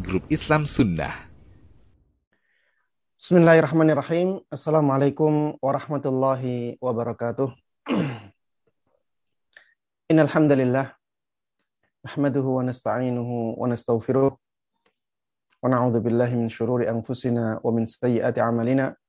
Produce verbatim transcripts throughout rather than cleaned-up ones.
Grup Islam Sunnah. Bismillahirrahmanirrahim. Assalamualaikum warahmatullahi wabarakatuh. Innal hamdalillah nahmaduhu wa nasta'inuhu wa nastaghfiruh wa na'udzu billahi min syururi anfusina wa min sayyiati a'malina.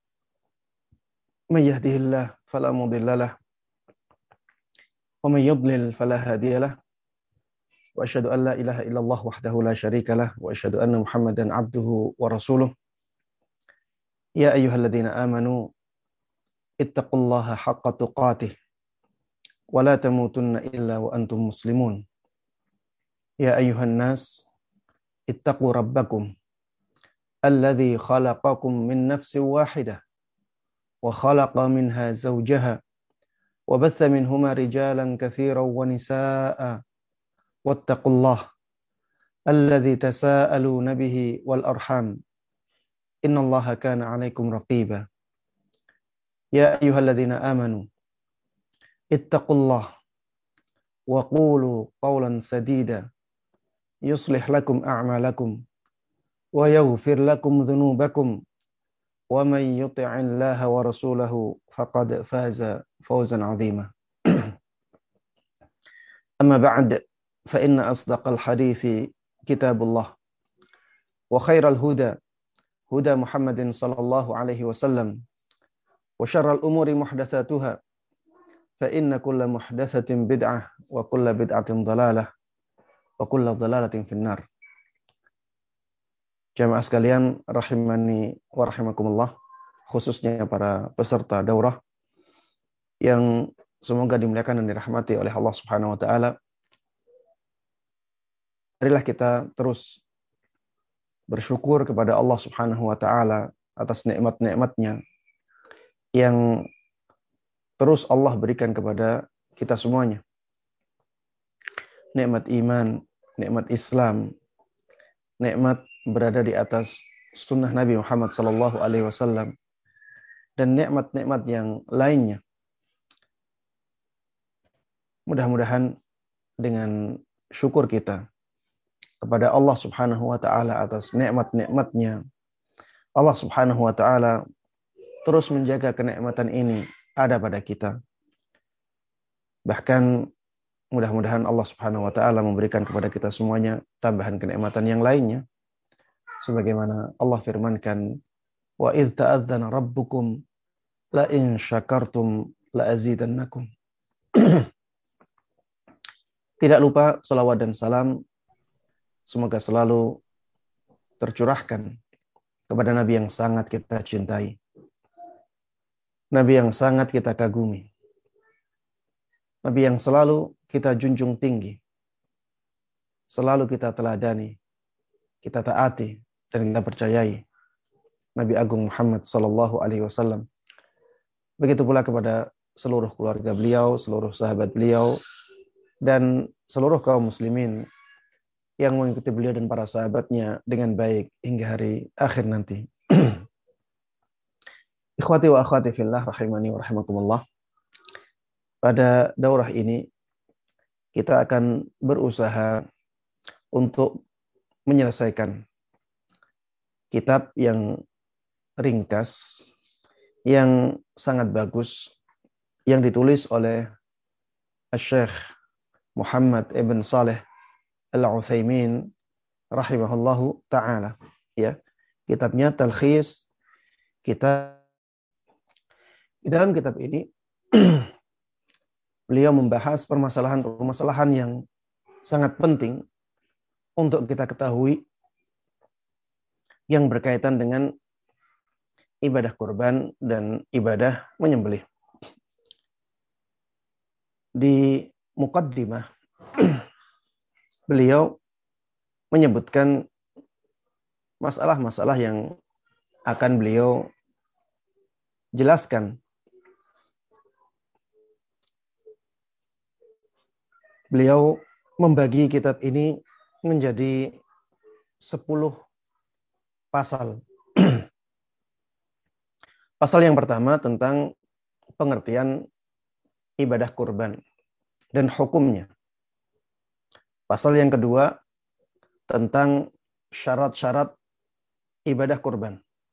May yahdihillahu fala mudilla lahu wa may yudlil fala hadiya lahu. Wa asyhadu an la ilaha illallah wahdahu la syarika lahu wa asyhadu anna Muhammadan 'abduhu wa rasuluh. Ya ayyuhalladzina amanu ittaqullaha haqqa tuqatih wa la tamutunna illa wa antum muslimun. Ya ayyuhan nas ittaqu rabbakum alladzi khalaqakum min nafsin wahidah wa khalaqa minha zawjaha wa batha minhuma rijalan katsiran wa nisaa'a wattaqullaha alladzi tasaaluna bihi wal arham innallaha kana 'alaikum raqiba. Ya ayyuhalladzina amanu ittaqullaha wa qulu qawlan sadida yuslih lakum a'malakum wa yaghfir lakum dhunubakum wa man yuti'illaha wa rasulahu faqad faza fawzan 'azima. Amma ba'd, fa inna asdaqal hadithi kitabullah wa khairal huda huda Muhammadin sallallahu alaihi wasallam wa syarral umuri muhdatsatuha fa inna kulla muhdatsatin bid'ah wa kulla bid'atin dhalalah wa kulla dhalalatin finnar. Jamaah sekalian rahimani wa rahimakumullah, khususnya para peserta daurah yang semoga dimuliakan dan dirahmati oleh Allah Subhanahu wa taala. Marilah kita terus bersyukur kepada Allah Subhanahu wa taala atas nikmat-nikmatnya yang terus Allah berikan kepada kita semuanya. Nikmat iman, nikmat Islam, nikmat berada di atas sunnah Nabi Muhammad sallallahu alaihi wasallam, dan nikmat-nikmat yang lainnya. Mudah-mudahan dengan syukur kita kepada Allah Subhanahu wa taala atas nikmat-nikmatnya, Allah Subhanahu wa taala terus menjaga kenikmatan ini ada pada kita. Bahkan mudah-mudahan Allah Subhanahu wa taala memberikan kepada kita semuanya tambahan kenikmatan yang lainnya. Sebagaimana Allah firmankan, wa idz ta'adzana rabbukum la in syakartum la azidannakum. Tidak lupa salawat dan salam semoga selalu tercurahkan kepada Nabi yang sangat kita cintai, Nabi yang sangat kita kagumi, Nabi yang selalu kita junjung tinggi, selalu kita teladani, kita taati, dan kita percayai, Nabi Agung Muhammad sallallahu alaihi wasallam. Begitu pula kepada seluruh keluarga beliau, seluruh sahabat beliau, dan seluruh kaum muslimin yang mengikuti beliau dan para sahabatnya dengan baik hingga hari akhir nanti. Ikhwati wa akhwati fillah rahimani wa rahimakumullah. Pada daurah ini kita akan berusaha untuk menyelesaikan kitab yang ringkas, yang sangat bagus, yang ditulis oleh Syekh Muhammad ibn Saleh Al-Utsaimin rahimahullahu ta'ala. Ya, kitabnya Talkhis Kitab. Di dalam kitab ini beliau membahas permasalahan-permasalahan yang sangat penting untuk kita ketahui yang berkaitan dengan ibadah kurban dan ibadah menyembelih. Di muqaddimah beliau menyebutkan masalah-masalah yang akan beliau jelaskan. Beliau membagi kitab ini menjadi sepuluh pasal. Pasal yang pertama tentang pengertian ibadah kurban dan hukumnya. Pasal yang kedua tentang syarat-syarat ibadah kurban.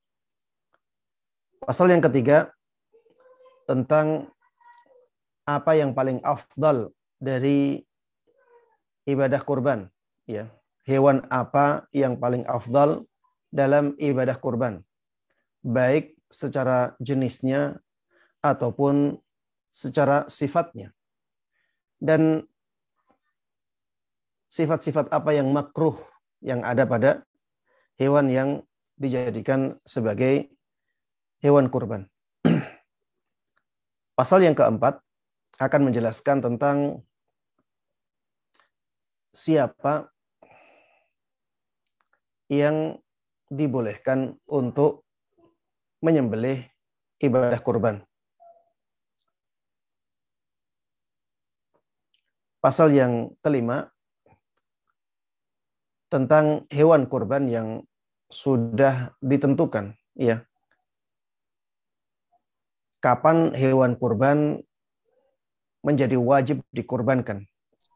Pasal yang ketiga tentang apa yang paling afdal dari ibadah kurban, ya. Hewan apa yang paling afdal dalam ibadah kurban, baik secara jenisnya ataupun secara sifatnya. Dan sifat-sifat apa yang makruh yang ada pada hewan yang dijadikan sebagai hewan kurban. Pasal yang keempat akan menjelaskan tentang siapa yang dibolehkan untuk menyembelih ibadah kurban. Pasal yang kelima tentang hewan kurban yang sudah ditentukan, ya. Kapan hewan kurban menjadi wajib dikurbankan?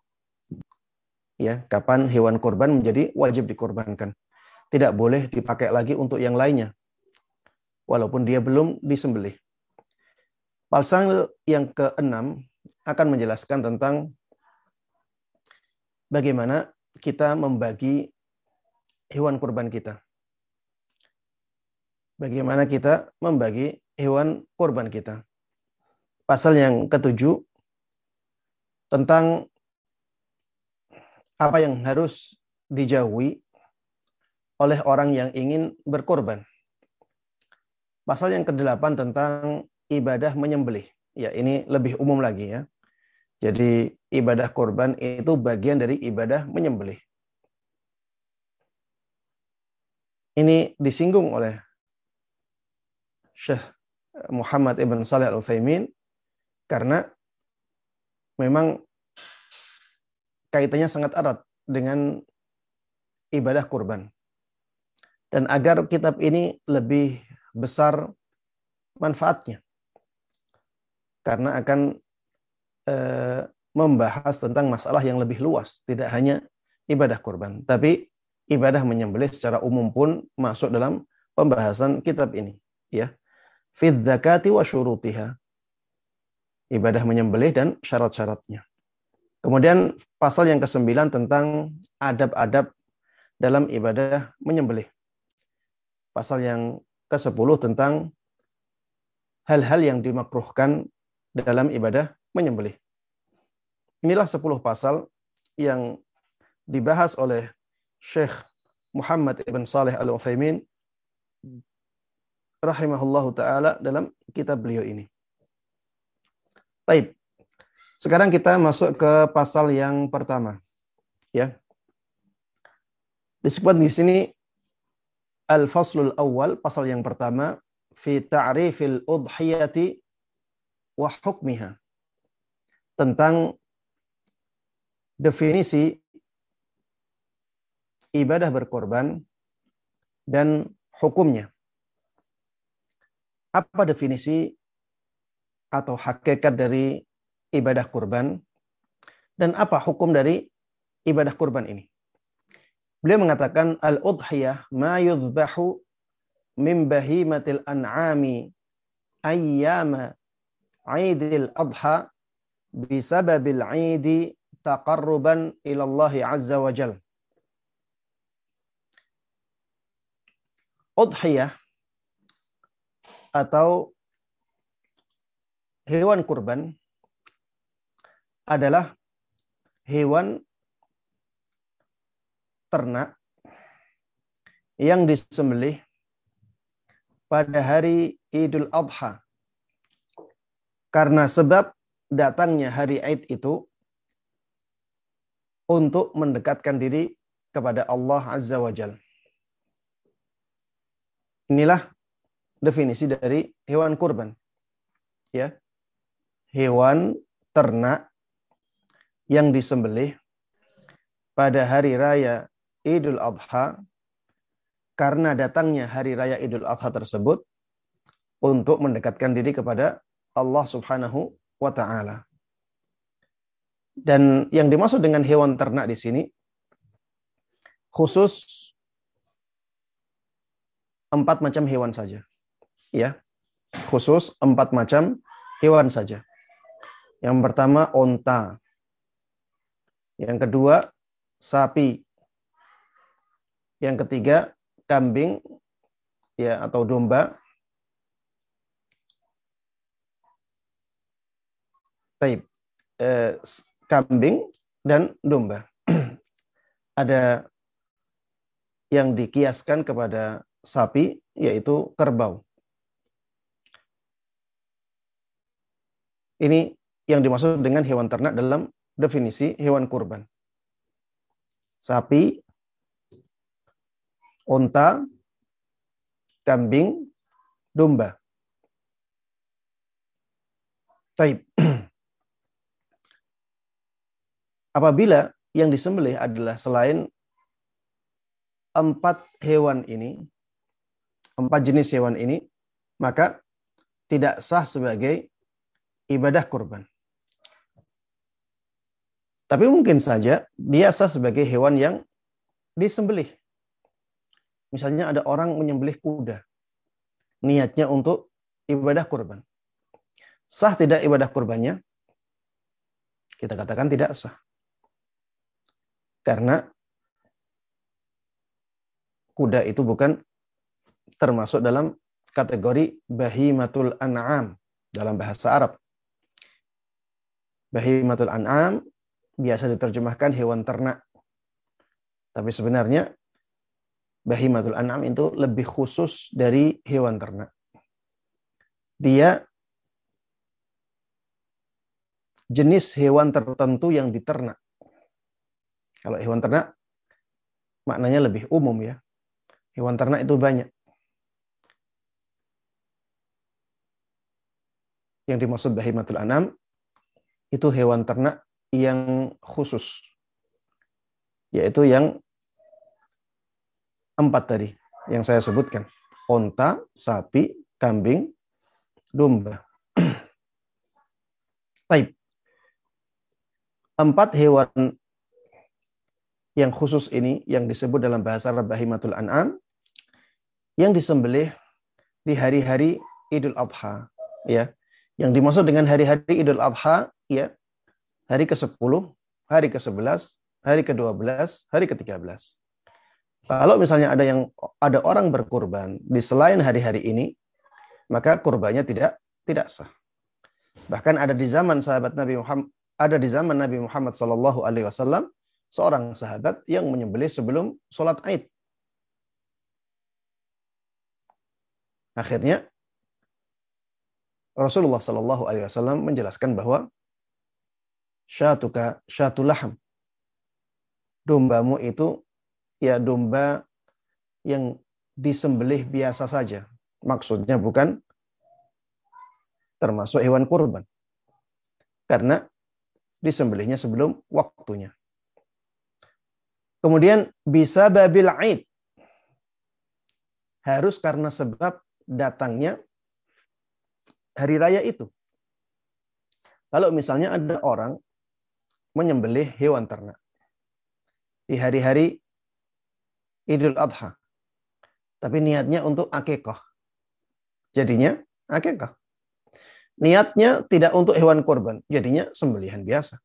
Ya, kapan hewan kurban menjadi wajib dikurbankan? Tidak boleh dipakai lagi untuk yang lainnya, walaupun dia belum disembelih. Pasal yang keenam akan menjelaskan tentang bagaimana kita membagi hewan kurban kita. Bagaimana kita membagi hewan kurban kita. Pasal yang ketujuh tentang apa yang harus dijauhi oleh orang yang ingin berkorban. Pasal yang kedelapan tentang ibadah menyembelih. Ya, ini lebih umum lagi, ya. Jadi ibadah kurban itu bagian dari ibadah menyembelih. Ini disinggung oleh Syekh Muhammad ibn Shalih Al-Utsaimin karena memang kaitannya sangat erat dengan ibadah kurban. Dan agar kitab ini lebih besar manfaatnya, karena akan e, membahas tentang masalah yang lebih luas, tidak hanya ibadah kurban, tapi ibadah menyembelih secara umum pun masuk dalam pembahasan kitab ini, ya. Fi dzakati wa syurutiha. Ibadah menyembelih dan syarat-syaratnya. Kemudian pasal yang kesembilan tentang adab-adab dalam ibadah menyembelih. Pasal yang kesepuluh tentang hal-hal yang dimakruhkan dalam ibadah menyembelih. Inilah sepuluh pasal yang dibahas oleh Syekh Muhammad ibn Shalih Al-Utsaimin rahimahullahu ta'ala dalam kitab beliau ini. Baik. Sekarang kita masuk ke pasal yang pertama. Ya. Disebut di sini Al-Faslul Awal, pasal yang pertama, fi ta'rifil udhiyati wa hukmiha. Tentang definisi ibadah berkorban dan hukumnya. Apa definisi atau hakikat dari ibadah kurban dan apa hukum dari ibadah kurban ini? Beliau mengatakan al-udhiyah ma yudhbahu min bahimatil an'ami ayyama 'Aidil Adha bisababil 'Aidi taqarruban ila Allah azza wa jalla. Udhiyah atau hewan kurban adalah hewan ternak yang disembelih pada hari Idul Adha. Karena sebab datangnya hari Id itu untuk mendekatkan diri kepada Allah Azza wa Jalla. Inilah definisi dari hewan kurban. Ya. Hewan ternak yang disembelih pada hari raya Idul Adha karena datangnya hari raya Idul Adha tersebut untuk mendekatkan diri kepada Allah Subhanahu wa taala. Dan yang dimaksud dengan hewan ternak di sini khusus empat macam hewan saja. Ya, khusus empat macam hewan saja. Yang pertama onta. Yang kedua sapi. Yang ketiga kambing ya atau domba. Baik. Eh, kambing dan domba. Ada yang dikiaskan kepada sapi, yaitu kerbau. Ini yang dimaksud dengan hewan ternak dalam definisi hewan kurban. Sapi, unta, kambing, domba. Baik. Apabila yang disembelih adalah selain empat hewan ini, empat jenis hewan ini, maka tidak sah sebagai ibadah kurban. Tapi mungkin saja dia sah sebagai hewan yang disembelih. Misalnya ada orang menyembelih kuda, niatnya untuk ibadah kurban. Sah tidak ibadah kurbannya? Kita katakan tidak sah. Karena kuda itu bukan termasuk dalam kategori bahimatul an'am dalam bahasa Arab. Bahimatul an'am biasa diterjemahkan hewan ternak. Tapi sebenarnya bahimatul an'am itu lebih khusus dari hewan ternak. Dia jenis hewan tertentu yang diternak. Kalau hewan ternak maknanya lebih umum ya. Hewan ternak itu banyak. Yang dimaksud bahimatul an'am itu hewan ternak yang khusus. Yaitu yang empat tadi yang saya sebutkan. Onta, sapi, kambing, domba. Baik. Empat hewan yang khusus ini yang disebut dalam bahasa Arab bahimatul an'am yang disembelih di hari-hari Idul Adha, ya. Yang dimaksud dengan hari-hari Idul Adha, ya, hari kesepuluh, hari kesebelas, hari kedua belas, hari ketiga belas. Kalau misalnya ada yang ada orang berkurban di selain hari-hari ini, maka kurbannya tidak tidak sah. Bahkan ada di zaman sahabat Nabi Muhammad, ada di zaman Nabi Muhammad sallallahu alaihi wasallam seorang sahabat yang menyembelih sebelum sholat Aid. Akhirnya Rasulullah sallallahu alaihi wasallam menjelaskan bahwa syatuka syatul laham. Dombamu itu ya domba yang disembelih biasa saja. Maksudnya bukan termasuk hewan kurban. Karena disembelihnya sebelum waktunya. Kemudian bisa babil Aid. Harus karena sebab datangnya hari raya itu. Kalau misalnya ada orang menyembelih hewan ternak di hari-hari Idul Adha, tapi niatnya untuk akikah. Jadinya akikah. Niatnya tidak untuk hewan kurban, jadinya sembelihan biasa.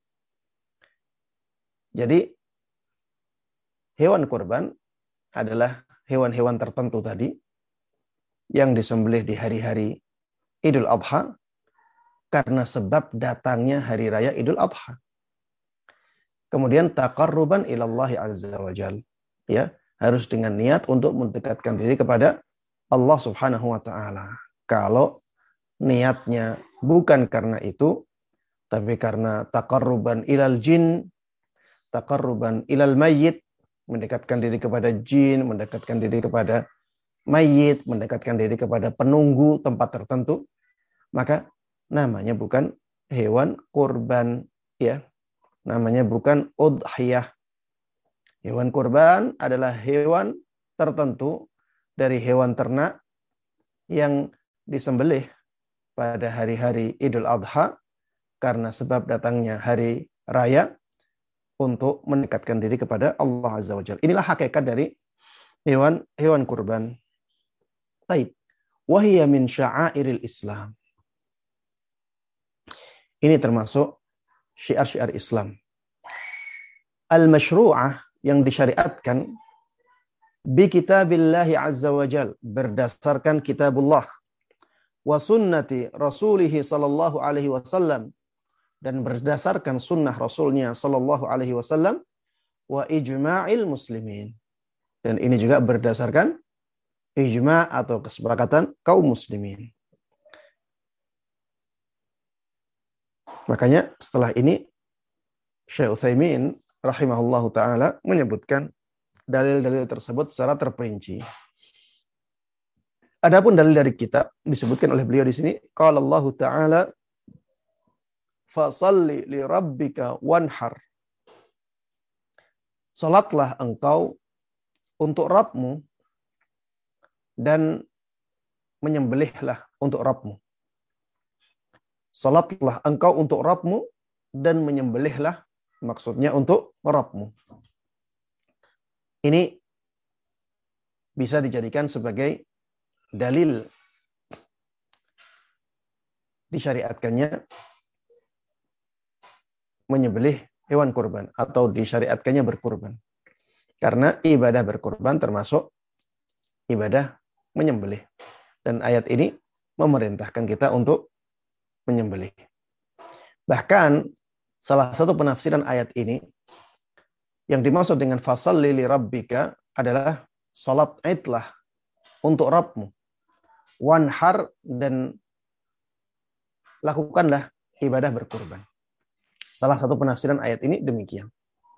Jadi hewan kurban adalah hewan-hewan tertentu tadi yang disembelih di hari-hari Idul Adha karena sebab datangnya hari raya Idul Adha. Kemudian taqarruban ilallahi azza wa jal. Ya, harus dengan niat untuk mendekatkan diri kepada Allah Subhanahu wa taala. Kalau niatnya bukan karena itu, tapi karena taqarruban ilal jin, taqarruban ilal mayyit, mendekatkan diri kepada jin, mendekatkan diri kepada mayit, mendekatkan diri kepada penunggu tempat tertentu, maka namanya bukan hewan kurban, ya. Namanya bukan udhiyah. Hewan kurban adalah hewan tertentu dari hewan ternak yang disembelih pada hari-hari Idul Adha karena sebab datangnya hari raya untuk mendekatkan diri kepada Allah Azza wa Jalla. Inilah hakikat dari hewan hewan kurban. Taib. Wahiyya min sya'airil Islam. Ini termasuk syiar-syiar Islam. Al-masyru'ah yang disyariatkan bi kitabillahi azza wa jal, berdasarkan kitabullah, wa sunnati rasulih sallallahu alaihi wasallam, dan berdasarkan sunnah rasulnya sallallahu alaihi wasallam, wa ijma'il muslimin, dan ini juga berdasarkan ijma' atau kesepakatan kaum muslimin. Makanya setelah ini Syekh Utsaimin rahimahullahu taala menyebutkan dalil-dalil tersebut secara terperinci. Adapun dalil dari kitab disebutkan oleh beliau di sini, qala Allah taala fasalli li rabbika wanhar. Salatlah engkau untuk Rabbmu dan menyembelihlah untuk Rabbmu. Salatlah engkau untuk Rabbmu dan menyembelihlah, maksudnya untuk Rabbmu. Ini bisa dijadikan sebagai dalil disyariatkannya menyembelih hewan kurban atau disyariatkannya berkurban. Karena ibadah berkurban termasuk ibadah menyembelih. Dan ayat ini memerintahkan kita untuk menyembelih. Bahkan salah satu penafsiran ayat ini yang dimaksud dengan fasalli li rabbika adalah salat idlah untuk Rabbmu. Wanhar, dan lakukanlah ibadah berkurban. Salah satu penafsiran ayat ini demikian.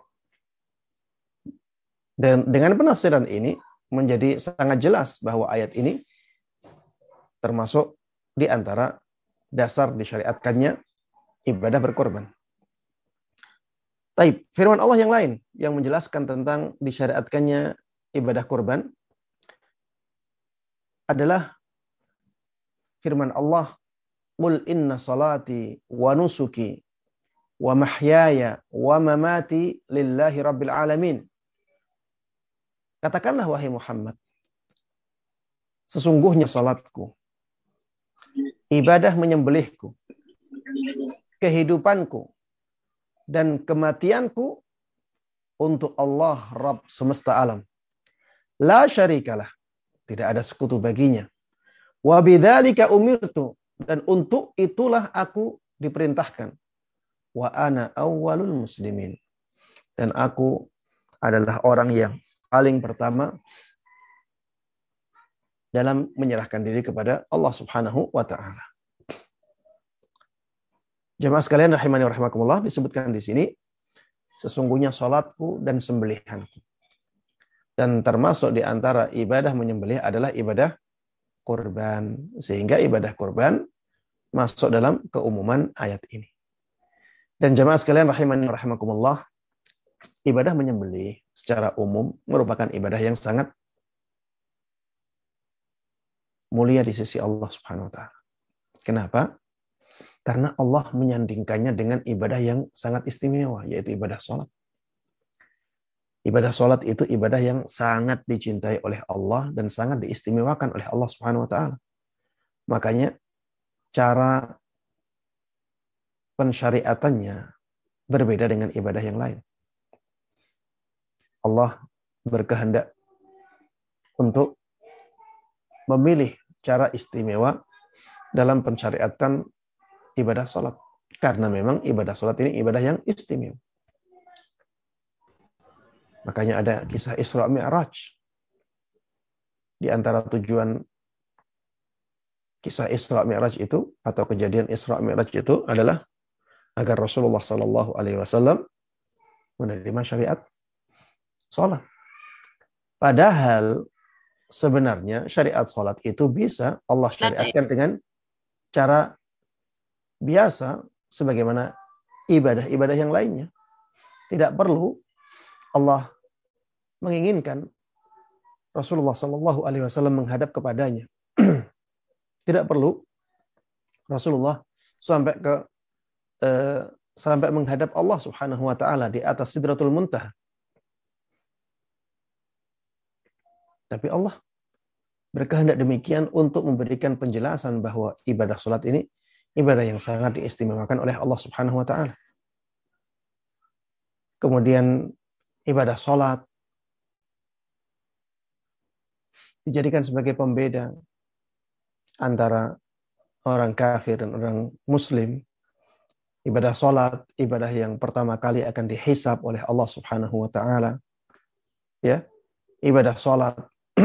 Dan dengan penafsiran ini menjadi sangat jelas bahwa ayat ini termasuk di antara dasar disyariatkannya ibadah berkorban. Taib, firman Allah yang lain yang menjelaskan tentang disyariatkannya ibadah kurban adalah firman Allah, "Qul inna salati wa nusuki wa mahyaya wa mamati lillahi rabbil alamin." Katakanlah wahai Muhammad, sesungguhnya salatku, ibadah menyembelihku, kehidupanku, dan kematianku untuk Allah Rabb semesta alam. La syarikalah, tidak ada sekutu baginya. Wa bidzalika umirtu, dan untuk itulah aku diperintahkan. Wa ana awwalul muslimin, dan aku adalah orang yang paling pertama dalam menyerahkan diri kepada Allah Subhanahu wa taala. Jemaah sekalian rahimani wa rahimakumullah, disebutkan di sini sesungguhnya salatku dan sembelihanku. Dan termasuk di antara ibadah menyembelih adalah ibadah kurban, sehingga ibadah kurban masuk dalam keumuman ayat ini. Dan jemaah sekalian rahimani wa rahimakumullah, ibadah menyembelih secara umum merupakan ibadah yang sangat mulia di sisi Allah Subhanahu wa taala. Kenapa? Karena Allah menyandingkannya dengan ibadah yang sangat istimewa, yaitu ibadah sholat. Ibadah sholat itu ibadah yang sangat dicintai oleh Allah dan sangat diistimewakan oleh Allah Subhanahu wa taala. Makanya cara pensyariatannya berbeda dengan ibadah yang lain. Allah berkehendak untuk memilih cara istimewa dalam pensyariatan ibadah sholat. Karena memang ibadah sholat ini ibadah yang istimewa. Makanya ada kisah Isra Mi'raj. Di antara tujuan kisah Isra Mi'raj itu, atau kejadian Isra Mi'raj itu adalah agar Rasulullah Sallallahu Alaihi Wasallam menerima syariat sholat. Padahal sebenarnya syariat sholat itu bisa Allah syariatkan dengan cara biasa sebagaimana ibadah-ibadah yang lainnya. Tidak perlu Allah menginginkan Rasulullah Sallallahu Alaihi Wasallam menghadap kepadanya. Tidak perlu Rasulullah sampai ke eh, sampai menghadap Allah Subhanahu Wa Taala di atas Sidratul Muntaha. Tapi Allah berkehendak demikian untuk memberikan penjelasan bahwa ibadah salat ini ibadah yang sangat diistimewakan oleh Allah Subhanahu wa taala. Kemudian ibadah salat dijadikan sebagai pembeda antara orang kafir dan orang muslim. Ibadah salat, ibadah yang pertama kali akan dihisab oleh Allah Subhanahu wa taala. Ya. Ibadah salat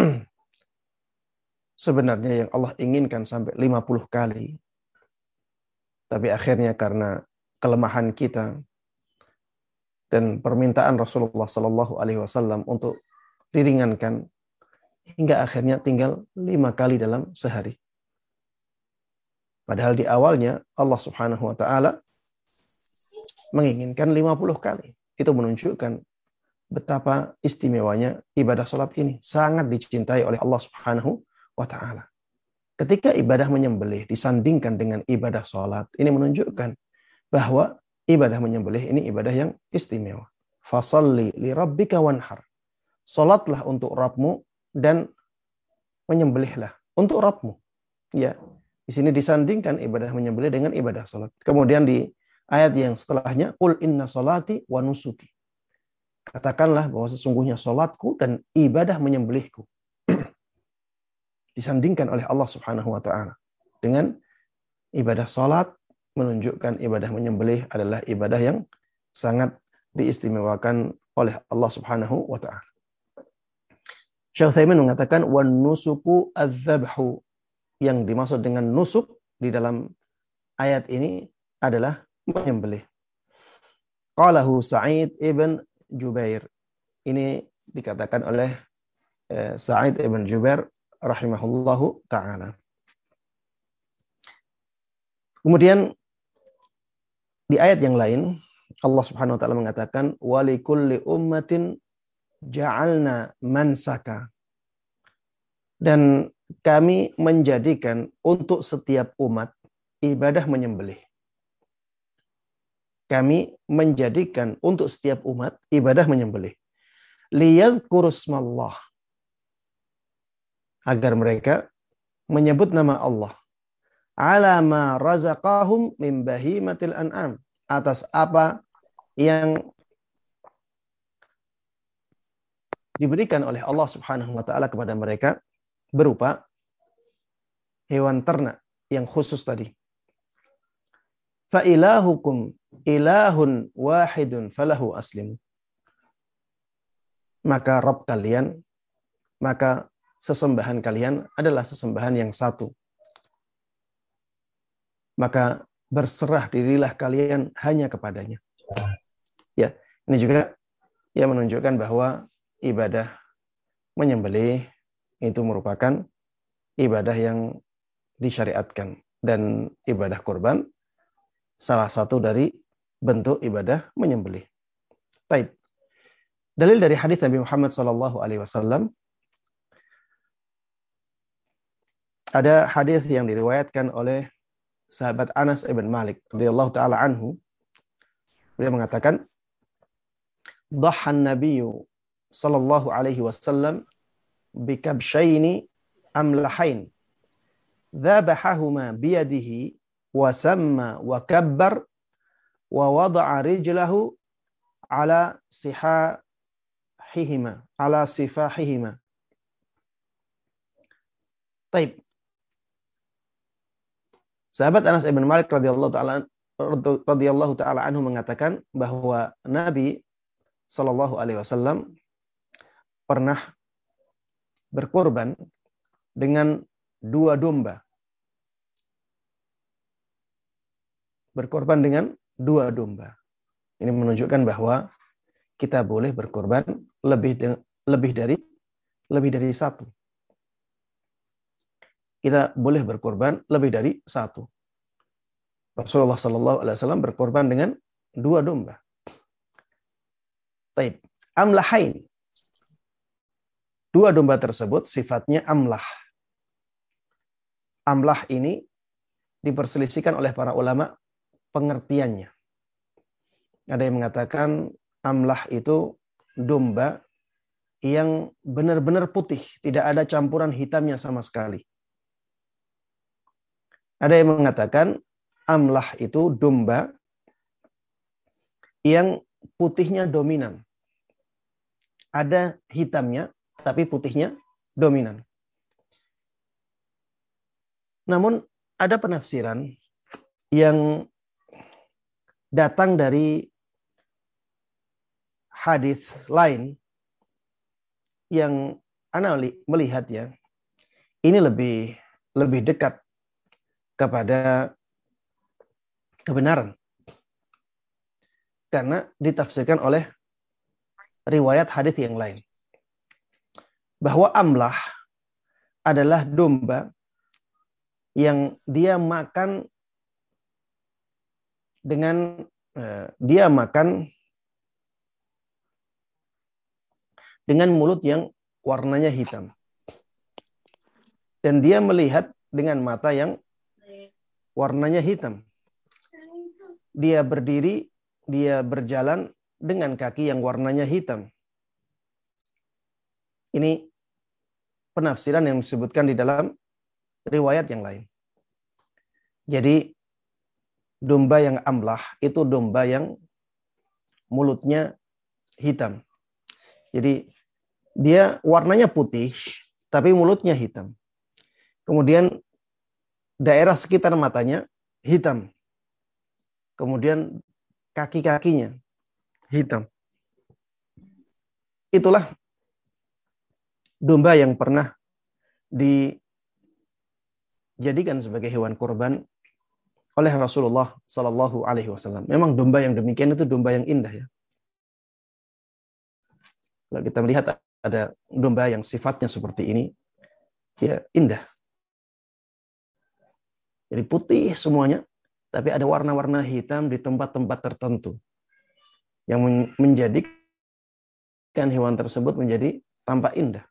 sebenarnya yang Allah inginkan sampai lima puluh kali. Tapi akhirnya karena kelemahan kita dan permintaan Rasulullah sallallahu alaihi wasallam untuk diringankan, hingga akhirnya tinggal lima kali dalam sehari. Padahal di awalnya Allah Subhanahu wa taala menginginkan lima puluh kali. Itu menunjukkan betapa istimewanya ibadah salat ini. Sangat dicintai oleh Allah Subhanahu wa taala. Ketika ibadah menyembelih disandingkan dengan ibadah salat, ini menunjukkan bahwa ibadah menyembelih ini ibadah yang istimewa. Fasalli li rabbika wanhar. Salatlah untuk Rabbmu dan menyembelihlah untuk Rabbmu. Ya, di sini disandingkan ibadah menyembelih dengan ibadah salat. Kemudian di ayat yang setelahnya, qul inna salati wa nusuki. Katakanlah bahwa sesungguhnya salatku dan ibadah menyembelihku. Disandingkan oleh Allah Subhanahu wa taala dengan ibadah salat, menunjukkan ibadah menyembelih adalah ibadah yang sangat diistimewakan oleh Allah Subhanahu wa taala. Syekh Utsaimin mengatakan wan nusuku adz-dzabhu. Yang dimaksud dengan nusuk di dalam ayat ini adalah menyembelih. Qalahu Sa'id ibn Jubair. Ini dikatakan oleh eh, Sa'id ibn Jubair rahimahullahu ta'ala. Kemudian di ayat yang lain Allah Subhanahu wa taala mengatakan walikulli ummatin ja'alna mansaka. Dan kami menjadikan untuk setiap umat ibadah menyembelih. Kami menjadikan untuk setiap umat ibadah menyembelih. Liyadhkurusmallah. Agar mereka menyebut nama Allah. Ala ma razaqahum min bahimatil an'am. Atas apa yang diberikan oleh Allah Subhanahu wa taala kepada mereka berupa hewan ternak yang khusus tadi. Fa ilahukum ilahun wahidun falahu aslimu. Maka Rabb kalian, maka sesembahan kalian adalah sesembahan yang satu. Maka berserah dirilah kalian hanya kepadanya. Ya, ini juga ya menunjukkan bahwa ibadah menyembelih itu merupakan ibadah yang disyariatkan, dan ibadah kurban salah satu dari bentuk ibadah menyembelih. Baik. Dalil dari hadis Nabi Muhammad sallallahu alaihi wasallam, ada hadis yang diriwayatkan oleh sahabat Anas ibn Malik radhiyallahu taala anhu. Beliau mengatakan, "Dhahan Nabiyyu sallallahu alaihi wasallam bikabshaini amlahain dhabahahuma biyadihi wa samma wa kabbar wa wada'a rijlahu ala sihahihima ala sifahihima." Taib. Sahabat Anas ibn Malik radhiyallahu taala radhiyallahu taala anhu mengatakan bahwa Nabi sallallahu alaihi wasallam pernah berkorban dengan dua domba. Berkorban dengan dua domba. Ini menunjukkan bahwa kita boleh berkorban lebih de, lebih dari lebih dari satu. Kita boleh berkorban lebih dari satu. Rasulullah sallallahu alaihi wasallam berkorban dengan dua domba. Taib. Amlahain. Dua domba tersebut sifatnya amlah. Amlah ini diperselisihkan oleh para ulama pengertiannya. Ada yang mengatakan amlah itu domba yang benar-benar putih, tidak ada campuran hitamnya sama sekali. Ada yang mengatakan amlah itu domba yang putihnya dominan. Ada hitamnya, tapi putihnya dominan. Namun ada penafsiran yang datang dari hadis lain yang ana melihat ya, ini lebih lebih dekat kepada kebenaran. Karena ditafsirkan oleh riwayat hadis yang lain. Bahwa amlah adalah domba yang dia makan dengan eh, dia makan dengan mulut yang warnanya hitam. Dan dia melihat dengan mata yang warnanya hitam. Dia berdiri, dia berjalan dengan kaki yang warnanya hitam. Ini penafsiran yang disebutkan di dalam riwayat yang lain. Jadi domba yang amlah itu domba yang mulutnya hitam. Jadi dia warnanya putih tapi mulutnya hitam. Kemudian daerah sekitar matanya hitam. Kemudian kaki-kakinya hitam. Itulah domba yang pernah dijadikan sebagai hewan kurban oleh Rasulullah Sallallahu Alaihi Wasallam. Memang domba yang demikian itu domba yang indah ya. Kalau kita melihat ada domba yang sifatnya seperti ini, ya indah. Jadi putih semuanya, tapi ada warna-warna hitam di tempat-tempat tertentu yang menjadikan hewan tersebut menjadi tampak indah.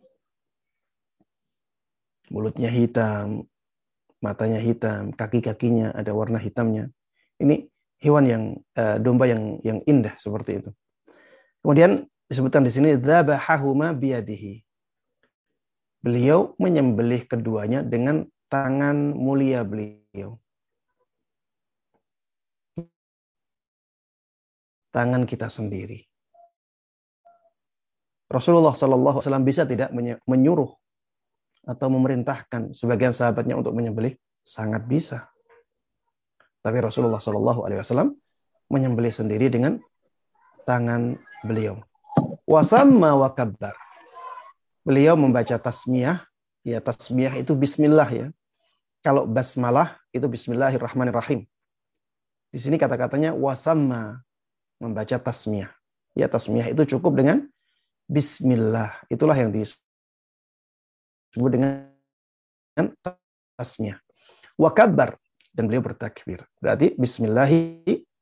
Mulutnya hitam, matanya hitam, kaki-kakinya ada warna hitamnya. Ini hewan yang uh, domba yang yang indah seperti itu. Kemudian disebutkan di sini dzabahahuma biyadihi. Beliau menyembelih keduanya dengan tangan mulia beliau. Tangan kita sendiri. Rasulullah Sallallahu Alaihi Wasallam bisa tidak menyuruh atau memerintahkan sebagian sahabatnya untuk menyembelih? Sangat bisa. Tapi Rasulullah Sallallahu Alaihi Wasallam menyembelih sendiri dengan tangan beliau. Wasamma wa kabbar. Beliau membaca tasmiyah. Ya, tasmiyah itu bismillah ya. Kalau basmalah itu bismillahirrahmanirrahim. Di sini kata-katanya wasamma, membaca tasmiyah. Ya, tasmiyah itu cukup dengan bismillah. Itulah yang disebut dengan tasmiyah. Wa kabbar, dan beliau bertakbir. Berarti bismillahi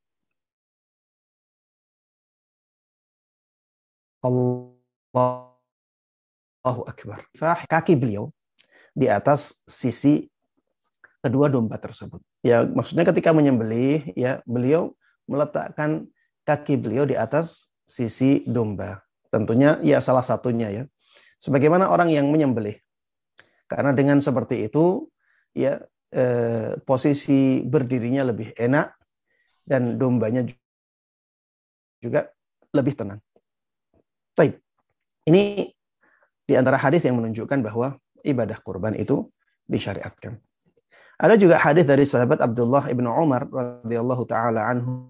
Allahu akbar. Kaki beliau di atas sisi kedua domba tersebut. Ya, maksudnya ketika menyembelih, ya beliau meletakkan kaki beliau di atas sisi domba. Tentunya ya salah satunya ya. Sebagaimana orang yang menyembelih. Karena dengan seperti itu ya eh, posisi berdirinya lebih enak dan dombanya juga lebih tenang. Baik. Ini di antara hadis yang menunjukkan bahwa ibadah kurban itu disyariatkan. Ada juga hadis dari sahabat Abdullah ibnu Umar radhiyallahu taala anhu.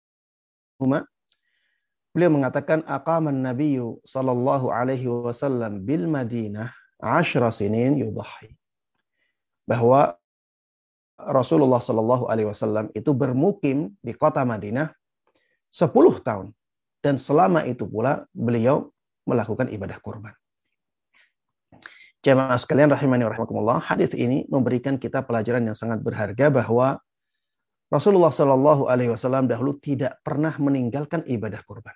Beliau mengatakan aqaman nabiyyu sallallahu alaihi wasallam bil Madinah ashra sinin yudhhi. Bahwa Rasulullah sallallahu alaihi wasallam itu bermukim di kota Madinah sepuluh tahun dan selama itu pula beliau melakukan ibadah kurban. Jamaah sekalian rahimani wa rahimakumullah, hadis ini memberikan kita pelajaran yang sangat berharga bahwa Rasulullah Shallallahu Alaihi Wasallam dahulu tidak pernah meninggalkan ibadah kurban.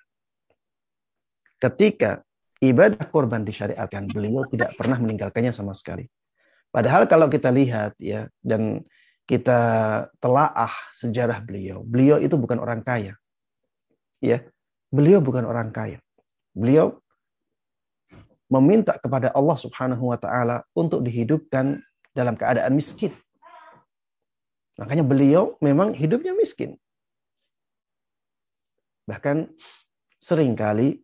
Ketika ibadah kurban disyariatkan, beliau tidak pernah meninggalkannya sama sekali. Padahal kalau kita lihat ya dan kita telaah sejarah beliau, beliau itu bukan orang kaya. Ya, beliau bukan orang kaya. Beliau meminta kepada Allah Subhanahu wa taala untuk dihidupkan dalam keadaan miskin. Makanya beliau memang hidupnya miskin. Bahkan seringkali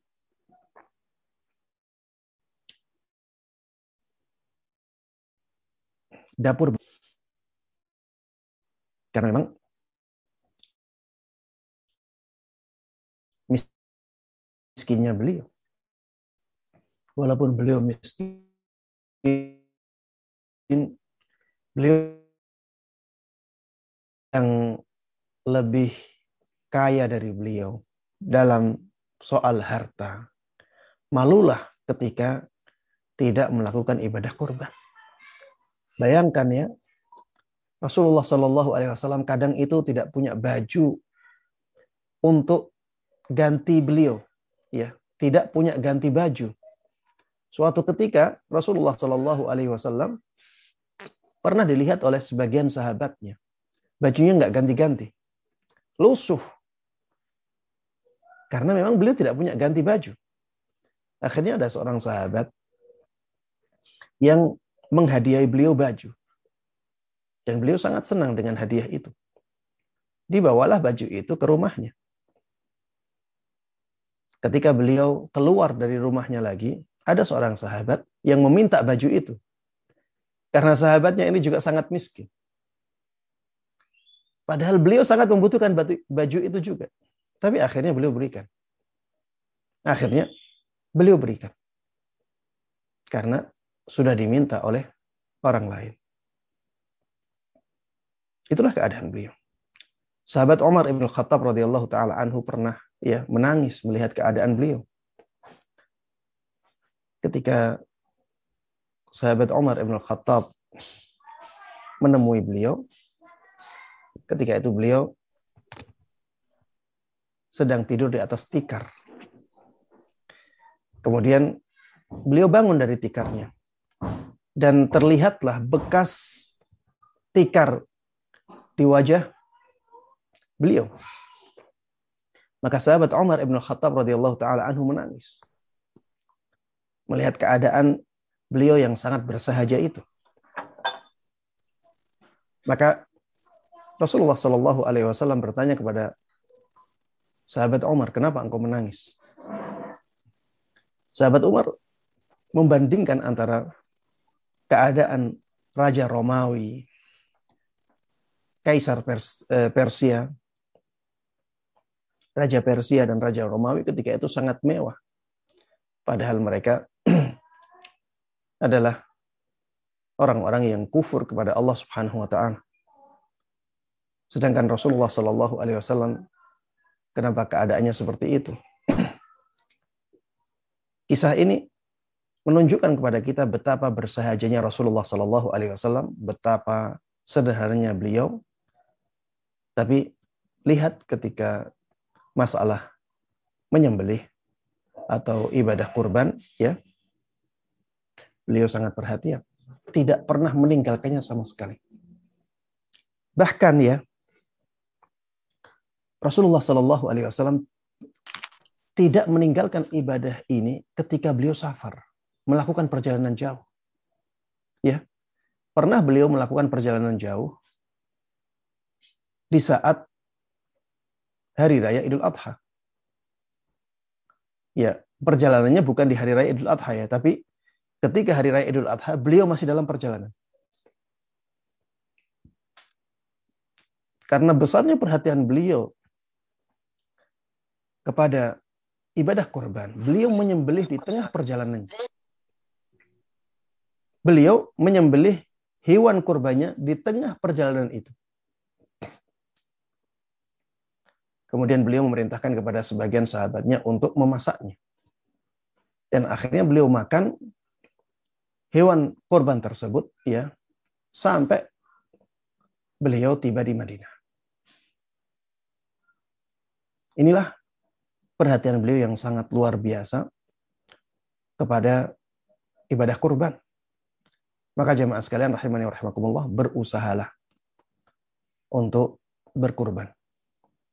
dapur, karena memang miskinnya beliau. Walaupun beliau miskin, beliau yang lebih kaya dari beliau dalam soal harta. Malulah ketika tidak melakukan ibadah kurban. Bayangkan ya, Rasulullah Shallallahu Alaihi Wasallam kadang itu tidak punya baju untuk ganti beliau, ya, tidak punya ganti baju. Suatu ketika Rasulullah Shallallahu Alaihi Wasallam pernah dilihat oleh sebagian sahabatnya, bajunya nggak ganti-ganti, lusuh, karena memang beliau tidak punya ganti baju. Akhirnya ada seorang sahabat yang menghadiahi beliau baju, dan beliau sangat senang dengan hadiah itu. Dibawalah baju itu ke rumahnya. Ketika beliau keluar dari rumahnya lagi, ada seorang sahabat yang meminta baju itu. Karena sahabatnya ini juga sangat miskin. Padahal beliau sangat membutuhkan baju itu juga. Tapi akhirnya beliau berikan. Akhirnya beliau berikan. Karena sudah diminta oleh orang lain. Itulah keadaan beliau. Sahabat Umar ibn Khattab radhiyallahu taala anhu pernah ya menangis melihat keadaan beliau. Ketika sahabat Umar ibn Khattab menemui beliau, ketika itu beliau sedang tidur di atas tikar. Kemudian beliau bangun dari tikarnya. Dan terlihatlah bekas tikar di wajah beliau. Maka sahabat Umar ibn Khattab radhiyallahu taala anhu menangis melihat keadaan beliau yang sangat bersahaja itu. Maka Rasulullah Shallallahu Alaihi Wasallam bertanya kepada sahabat Umar, kenapa engkau menangis? Sahabat Umar membandingkan antara keadaan Raja Romawi, Kaisar Pers- Persia, Raja Persia dan Raja Romawi ketika itu sangat mewah. Padahal mereka adalah orang-orang yang kufur kepada Allah Subhanahu wa taala. Sedangkan Rasulullah Shallallahu alaihi wasallam kenapa keadaannya seperti itu? Kisah ini menunjukkan kepada kita betapa bersahajanya Rasulullah Shallallahu alaihi wasallam, betapa sederhananya beliau. Tapi lihat ketika masalah menyembelih atau ibadah kurban, ya, beliau sangat perhatian, tidak pernah meninggalkannya sama sekali. Bahkan ya, Rasulullah Shallallahu Alaihi Wasallam tidak meninggalkan ibadah ini ketika beliau safar, melakukan perjalanan jauh. Ya, pernah beliau melakukan perjalanan jauh di saat hari raya Idul Adha. Ya, perjalanannya bukan di hari raya Idul Adha ya, tapi ketika hari raya Idul Adha, beliau masih dalam perjalanan. Karena besarnya perhatian beliau kepada ibadah kurban, beliau menyembelih di tengah perjalanan. Beliau menyembelih hewan kurbannya di tengah perjalanan itu. Kemudian beliau memerintahkan kepada sebagian sahabatnya untuk memasaknya. Dan akhirnya beliau makan hewan kurban tersebut ya sampai beliau tiba di Madinah. Inilah perhatian beliau yang sangat luar biasa kepada ibadah kurban. Maka jemaah sekalian rahimani wa rahimakumullah, berusahalah untuk berkurban.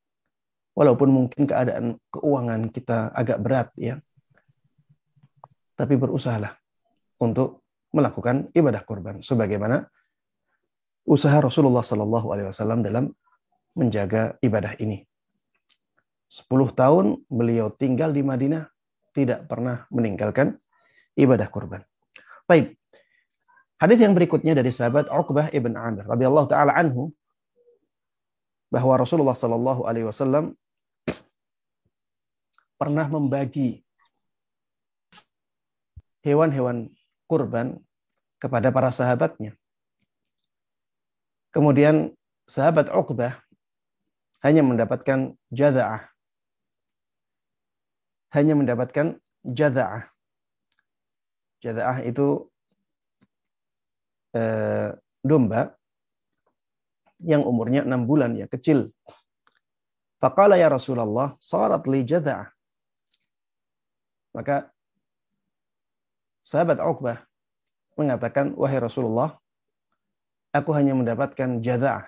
Walaupun mungkin keadaan keuangan kita agak berat ya. tapi berusahalah untuk melakukan ibadah kurban sebagaimana usaha Rasulullah Sallallahu Alaihi Wasallam dalam menjaga ibadah ini. Sepuluh tahun beliau tinggal di Madinah, tidak pernah meninggalkan ibadah kurban. Baik. Hadis yang berikutnya dari sahabat Uqbah ibn Amir radhiyallahu taala anhu bahwa Rasulullah Sallallahu Alaihi Wasallam pernah membagi hewan-hewan kurban kepada para sahabatnya. Kemudian sahabat Uqbah hanya mendapatkan jadza'ah. Hanya mendapatkan jadza'ah. Jadza'ah itu eh, domba yang umurnya enam bulan, ya kecil. Faqala ya Rasulullah, sarat li jadza'ah. Maka sahabat Uqbah mengatakan, wahai Rasulullah, aku hanya mendapatkan jadza'ah.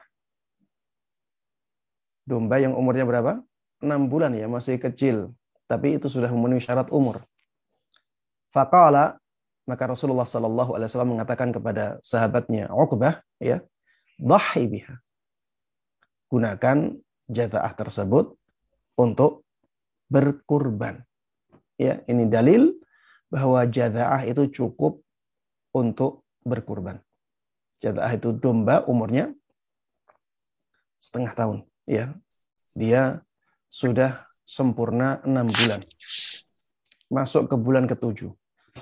Domba yang umurnya berapa? enam bulan, ya masih kecil. Tapi itu sudah memenuhi syarat umur. Faqala, maka Rasulullah Sallallahu Alaihi Wasallam mengatakan kepada sahabatnya Uqbah, ya, dhahi biha. Gunakan jadza'ah tersebut untuk berkurban. Ya, ini dalil bahwa jadza'ah itu cukup untuk berkurban. Jadza'ah itu domba umurnya setengah tahun, ya. Dia sudah sempurna enam bulan. Masuk ke bulan ketujuh.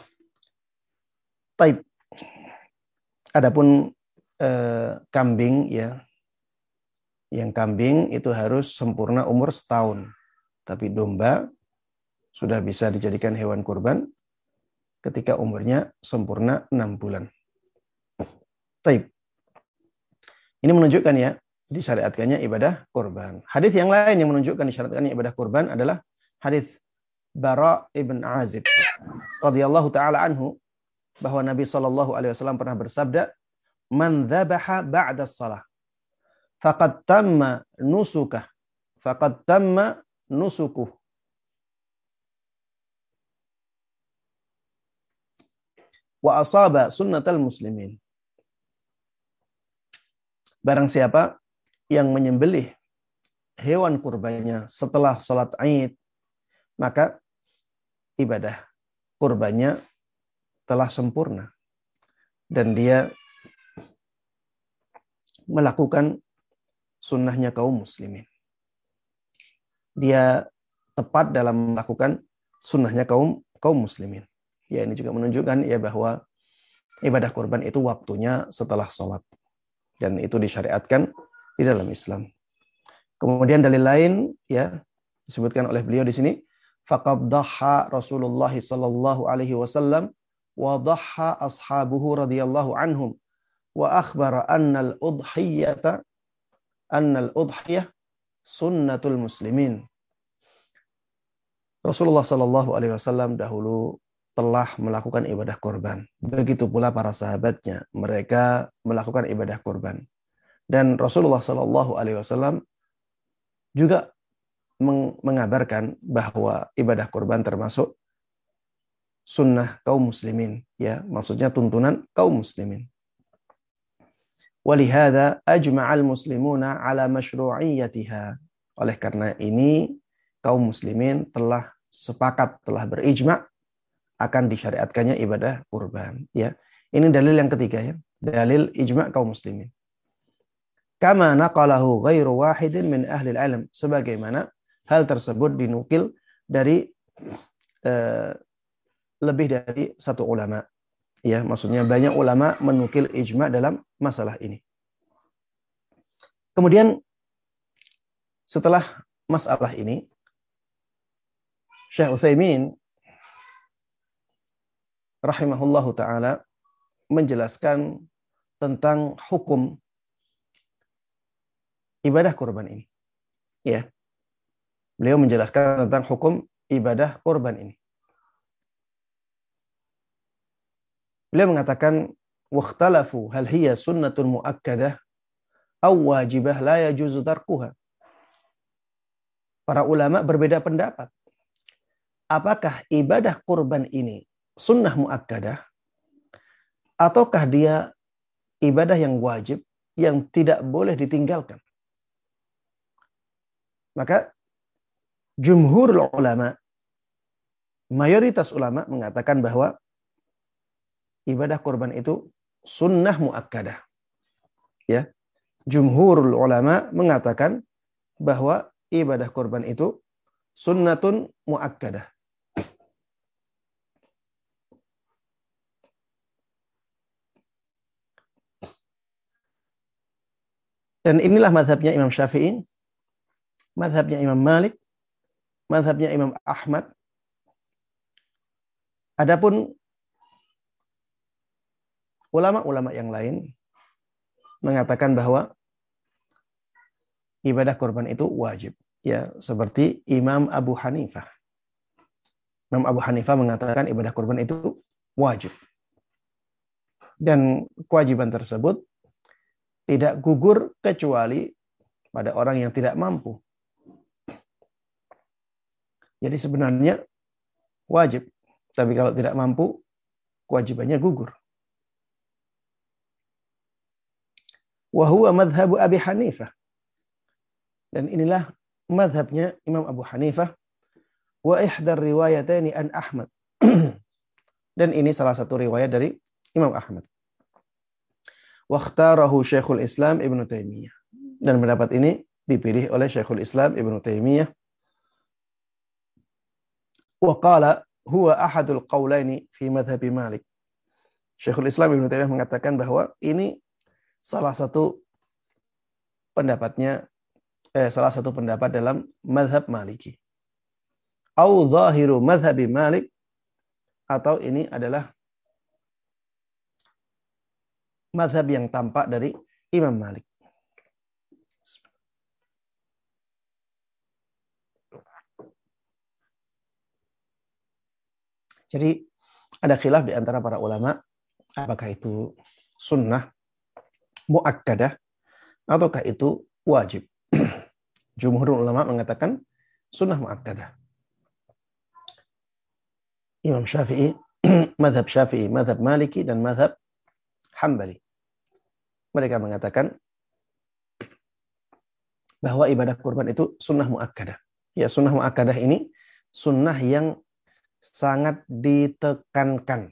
Taib. Adapun eh, kambing, ya, yang kambing itu harus sempurna umur setahun. Tapi domba sudah bisa dijadikan hewan kurban ketika umurnya sempurna enam bulan. Taib. Ini menunjukkan, ya, disyariatkannya ibadah kurban. Hadis yang lain yang menunjukkan disyariatkannya ibadah kurban adalah hadis Bara ibn Azib radhiyallahu taala anhu bahwa Nabi Shallallahu Alaihi Wasallam pernah bersabda, "Man dzabaha ba'da shalah, faqad tamma nusukah, faqad tamma nusukuh." Wa asaba sunnatal muslimin. Barang siapa yang menyembelih hewan kurbannya setelah sholat Id, maka ibadah kurbannya telah sempurna dan dia melakukan sunnahnya kaum muslimin. Dia tepat dalam melakukan sunnahnya kaum kaum muslimin. Ya, ini juga menunjukkan, ya, bahwa ibadah kurban itu waktunya setelah sholat dan itu disyariatkan di dalam Islam. Kemudian dalil lain, ya, disebutkan oleh beliau di sini, faqad dhaha Rasulullah sallallahu alaihi wasallam wa dhaha ashabuhu radhiyallahu anhum wa akhbara anna al-udhiyata anna al-udhiyah sunnatul muslimin. Rasulullah sallallahu alaihi wasallam dahulu telah melakukan ibadah kurban. Begitu pula para sahabatnya, mereka melakukan ibadah kurban. Dan Rasulullah sallallahu alaihi wasallam juga mengabarkan bahwa ibadah kurban termasuk sunnah kaum muslimin, ya, maksudnya tuntunan kaum muslimin. Walihada ajma'al muslimuna ala masyru'iyyatiha. Oleh karena ini kaum muslimin telah sepakat, telah berijma' akan disyariatkannya ibadah kurban, ya. Ini dalil yang ketiga, ya, dalil ijma' kaum muslimin. Kama naqalahu ghairu wahidin min ahli al-ilm, sebagaimana hal tersebut dinukil dari uh, lebih dari satu ulama, ya, maksudnya banyak ulama menukil ijma' dalam masalah ini. Kemudian setelah masalah ini, Syekh Utsaimin rahimahullahu taala menjelaskan tentang hukum ibadah kurban ini. Ya. Beliau menjelaskan tentang hukum ibadah kurban ini. Beliau mengatakan wakhtalafu hal hiya sunnatun muakkadah aw wajibah la yajuzu tarkuha. Para ulama berbeda pendapat. Apakah ibadah kurban ini sunnah muakkadah ataukah dia ibadah yang wajib yang tidak boleh ditinggalkan. Maka jumhur ulama, mayoritas ulama mengatakan bahwa ibadah kurban itu sunnah muakkadah. Ya, jumhurul ulama mengatakan bahwa ibadah kurban itu sunnatun muakkadah. Dan inilah mazhabnya Imam Syafi'i, mazhabnya Imam Malik, mazhabnya Imam Ahmad. Adapun ulama-ulama yang lain mengatakan bahwa ibadah kurban itu wajib. Ya, seperti Imam Abu Hanifah. Imam Abu Hanifah mengatakan ibadah kurban itu wajib. Dan kewajiban tersebut tidak gugur kecuali pada orang yang tidak mampu. Jadi sebenarnya wajib, tapi kalau tidak mampu, kewajibannya gugur. Wa huwa madhabu Abi Hanifah. Dan inilah madhabnya Imam Abu Hanifah. Wa ihdar riwayataini an Ahmad. Dan ini salah satu riwayat dari Imam Ahmad. Wakhtarahu Syekhul Islam Ibnu Taimiyah. Dan pendapat ini dipilih oleh Syekhul Islam Ibnu Taimiyah. Wa qala huwa ahadul qawlaini fi madhhabi Malik. Syekhul Islam Ibnu Taimiyah mengatakan bahwa ini salah satu pendapatnya eh, salah satu pendapat dalam mazhab Maliki. Au zahiru madhhabi Malik, atau ini adalah mazhab yang tampak dari Imam Malik. Jadi ada khilaf di antara para ulama apakah itu sunnah muakkadah ataukah itu wajib. Jumhur ulama mengatakan sunnah muakkadah. Imam Syafi'i, mazhab Syafi'i, mazhab Maliki dan mazhab Hambali. Mereka mengatakan bahwa ibadah kurban itu sunnah muakkadah. Ya, sunnah muakkadah ini sunnah yang sangat ditekankan,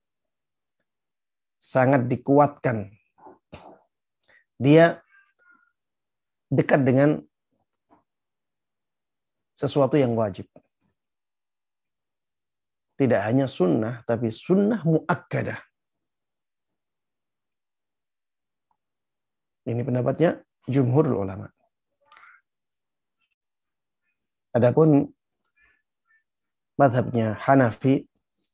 sangat dikuatkan. Dia dekat dengan sesuatu yang wajib. Tidak hanya sunnah, tapi sunnah muakkadah. Ini pendapatnya jumhur ulama. Adapun mazhabnya Hanafi,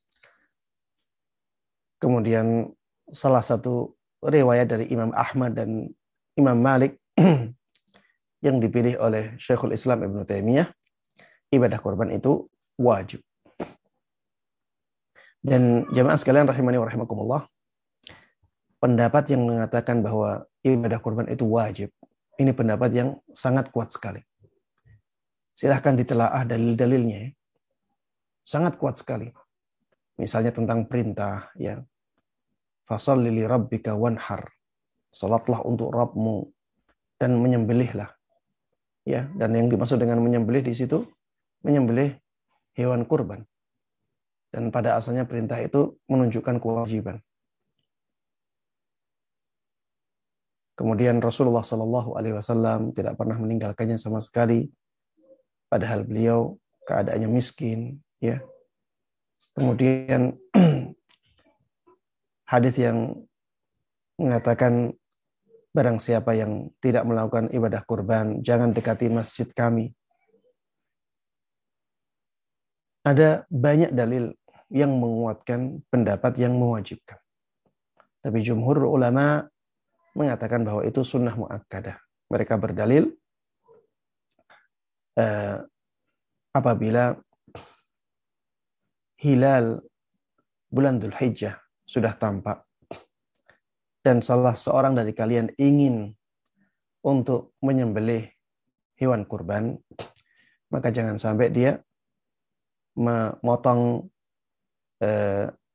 kemudian salah satu riwayat dari Imam Ahmad dan Imam Malik yang dipilih oleh Syekhul Islam Ibnu Taimiyah, ibadah kurban itu wajib. Dan jamaah sekalian rahimani wa rahimakumullah, pendapat yang mengatakan bahwa ibadah kurban itu wajib, ini pendapat yang sangat kuat sekali. Silahkan ditelaah dalil-dalilnya, ya. Sangat kuat sekali. Misalnya tentang perintah, ya, fasholli li rabbika wanhar, salatlah untuk Rabbmu dan menyembelihlah, ya. Dan yang dimaksud dengan menyembelih di situ menyembelih hewan kurban. Dan pada asalnya perintah itu menunjukkan kewajiban. Kemudian Rasulullah Shallallahu Alaihi Wasallam tidak pernah meninggalkannya sama sekali, padahal beliau keadaannya miskin, ya. Kemudian hadis yang mengatakan barang siapa yang tidak melakukan ibadah kurban, jangan dekati masjid kami. Ada banyak dalil yang menguatkan pendapat yang mewajibkan. Tapi jumhur ulama mengatakan bahwa itu sunnah muakkadah. Mereka berdalil eh, apabila hilal bulan Dzulhijjah sudah tampak dan salah seorang dari kalian ingin untuk menyembelih hewan kurban, maka jangan sampai dia memotong eh,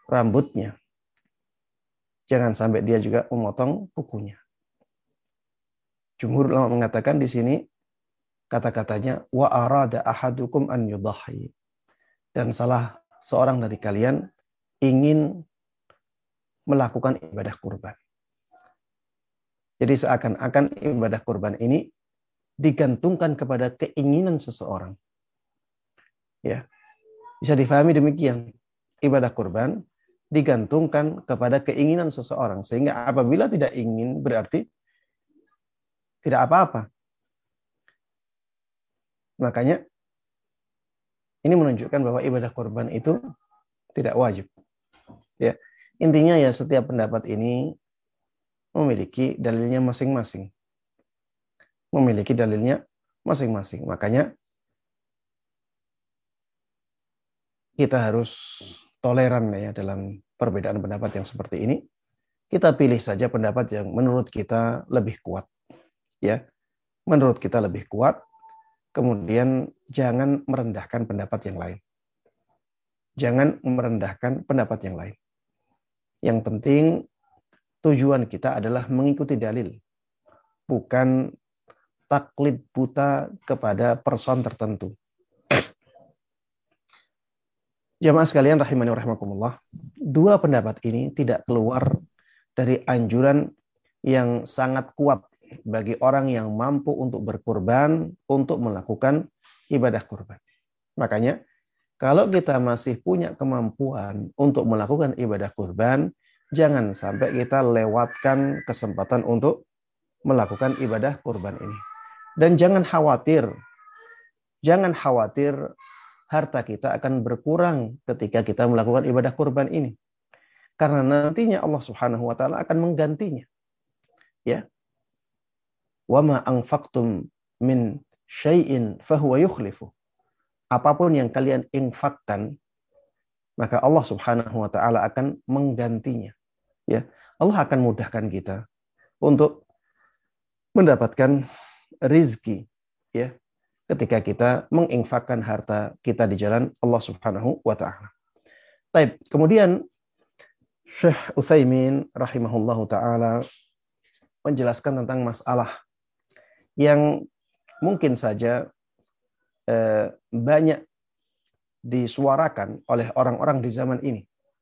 rambutnya. Jangan sampai dia juga memotong kukunya. Jumhur ulama mengatakan di sini kata-katanya wa arada ahadukum an yudhahi. Dan salah seorang dari kalian ingin melakukan ibadah kurban. Jadi seakan-akan ibadah kurban ini digantungkan kepada keinginan seseorang. Ya. Bisa difahami demikian. Ibadah kurban digantungkan kepada keinginan seseorang, sehingga apabila tidak ingin berarti tidak apa-apa. Makanya ini menunjukkan bahwa ibadah kurban itu tidak wajib. Ya. Intinya ya setiap pendapat ini memiliki dalilnya masing-masing. Memiliki dalilnya masing-masing. Makanya kita harus toleran ya dalam perbedaan pendapat yang seperti ini. Kita pilih saja pendapat yang menurut kita lebih kuat. Ya. Menurut kita lebih kuat. Kemudian jangan merendahkan pendapat yang lain. Jangan merendahkan pendapat yang lain. Yang penting tujuan kita adalah mengikuti dalil. Bukan taklid buta kepada person tertentu. Jamaah sekalian rahimani wa rahimakumullah, dua pendapat ini tidak keluar dari anjuran yang sangat kuat bagi orang yang mampu untuk berkurban, untuk melakukan ibadah kurban. Makanya, kalau kita masih punya kemampuan untuk melakukan ibadah kurban, jangan sampai kita lewatkan kesempatan untuk melakukan ibadah kurban ini. Dan jangan khawatir, jangan khawatir harta kita akan berkurang ketika kita melakukan ibadah kurban ini. Karena nantinya Allah Subhanahu wa taala akan menggantinya. Ya. Wa ma anfaqtum min syai'in fahuwa yukhlifu. Apapun yang kalian infakkan, maka Allah Subhanahu wa taala akan menggantinya. Ya. Allah akan mudahkan kita untuk mendapatkan rizki, ya, ketika kita menginfakkan harta kita di jalan Allah Subhanahu wa taala. Baik, kemudian Syekh Utsaimin rahimahullahu taala menjelaskan tentang masalah yang mungkin saja eh, banyak disuarakan oleh orang-orang di zaman ini.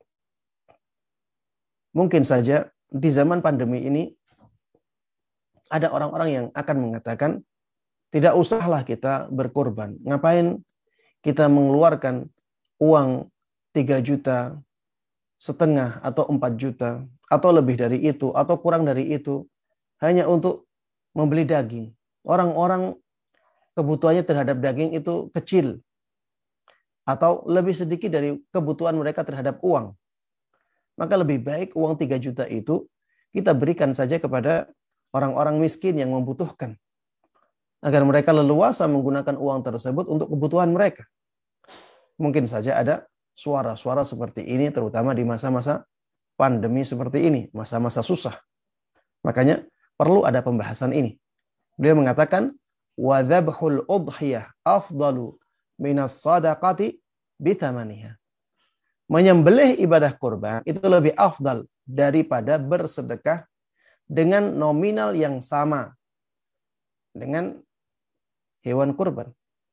Mungkin saja di zaman pandemi ini ada orang-orang yang akan mengatakan tidak usahlah kita berkorban. Ngapain kita mengeluarkan uang tiga juta setengah atau empat juta atau lebih dari itu atau kurang dari itu hanya untuk membeli daging. Orang-orang kebutuhannya terhadap daging itu kecil atau lebih sedikit dari kebutuhan mereka terhadap uang. Maka lebih baik uang tiga juta itu kita berikan saja kepada orang-orang miskin yang membutuhkan, agar mereka leluasa menggunakan uang tersebut untuk kebutuhan mereka. Mungkin saja ada suara-suara seperti ini, terutama di masa-masa pandemi seperti ini, masa-masa susah. Makanya perlu ada pembahasan ini. Beliau mengatakan, وَذَبْحُ الْأُضْحِيَةِ أَفْضَلُ مِنَ الصَّدَقَةِ بِثَمَنِهَا. Menyembelih ibadah kurban itu lebih afdal daripada bersedekah dengan nominal yang sama dengan hewan kurban.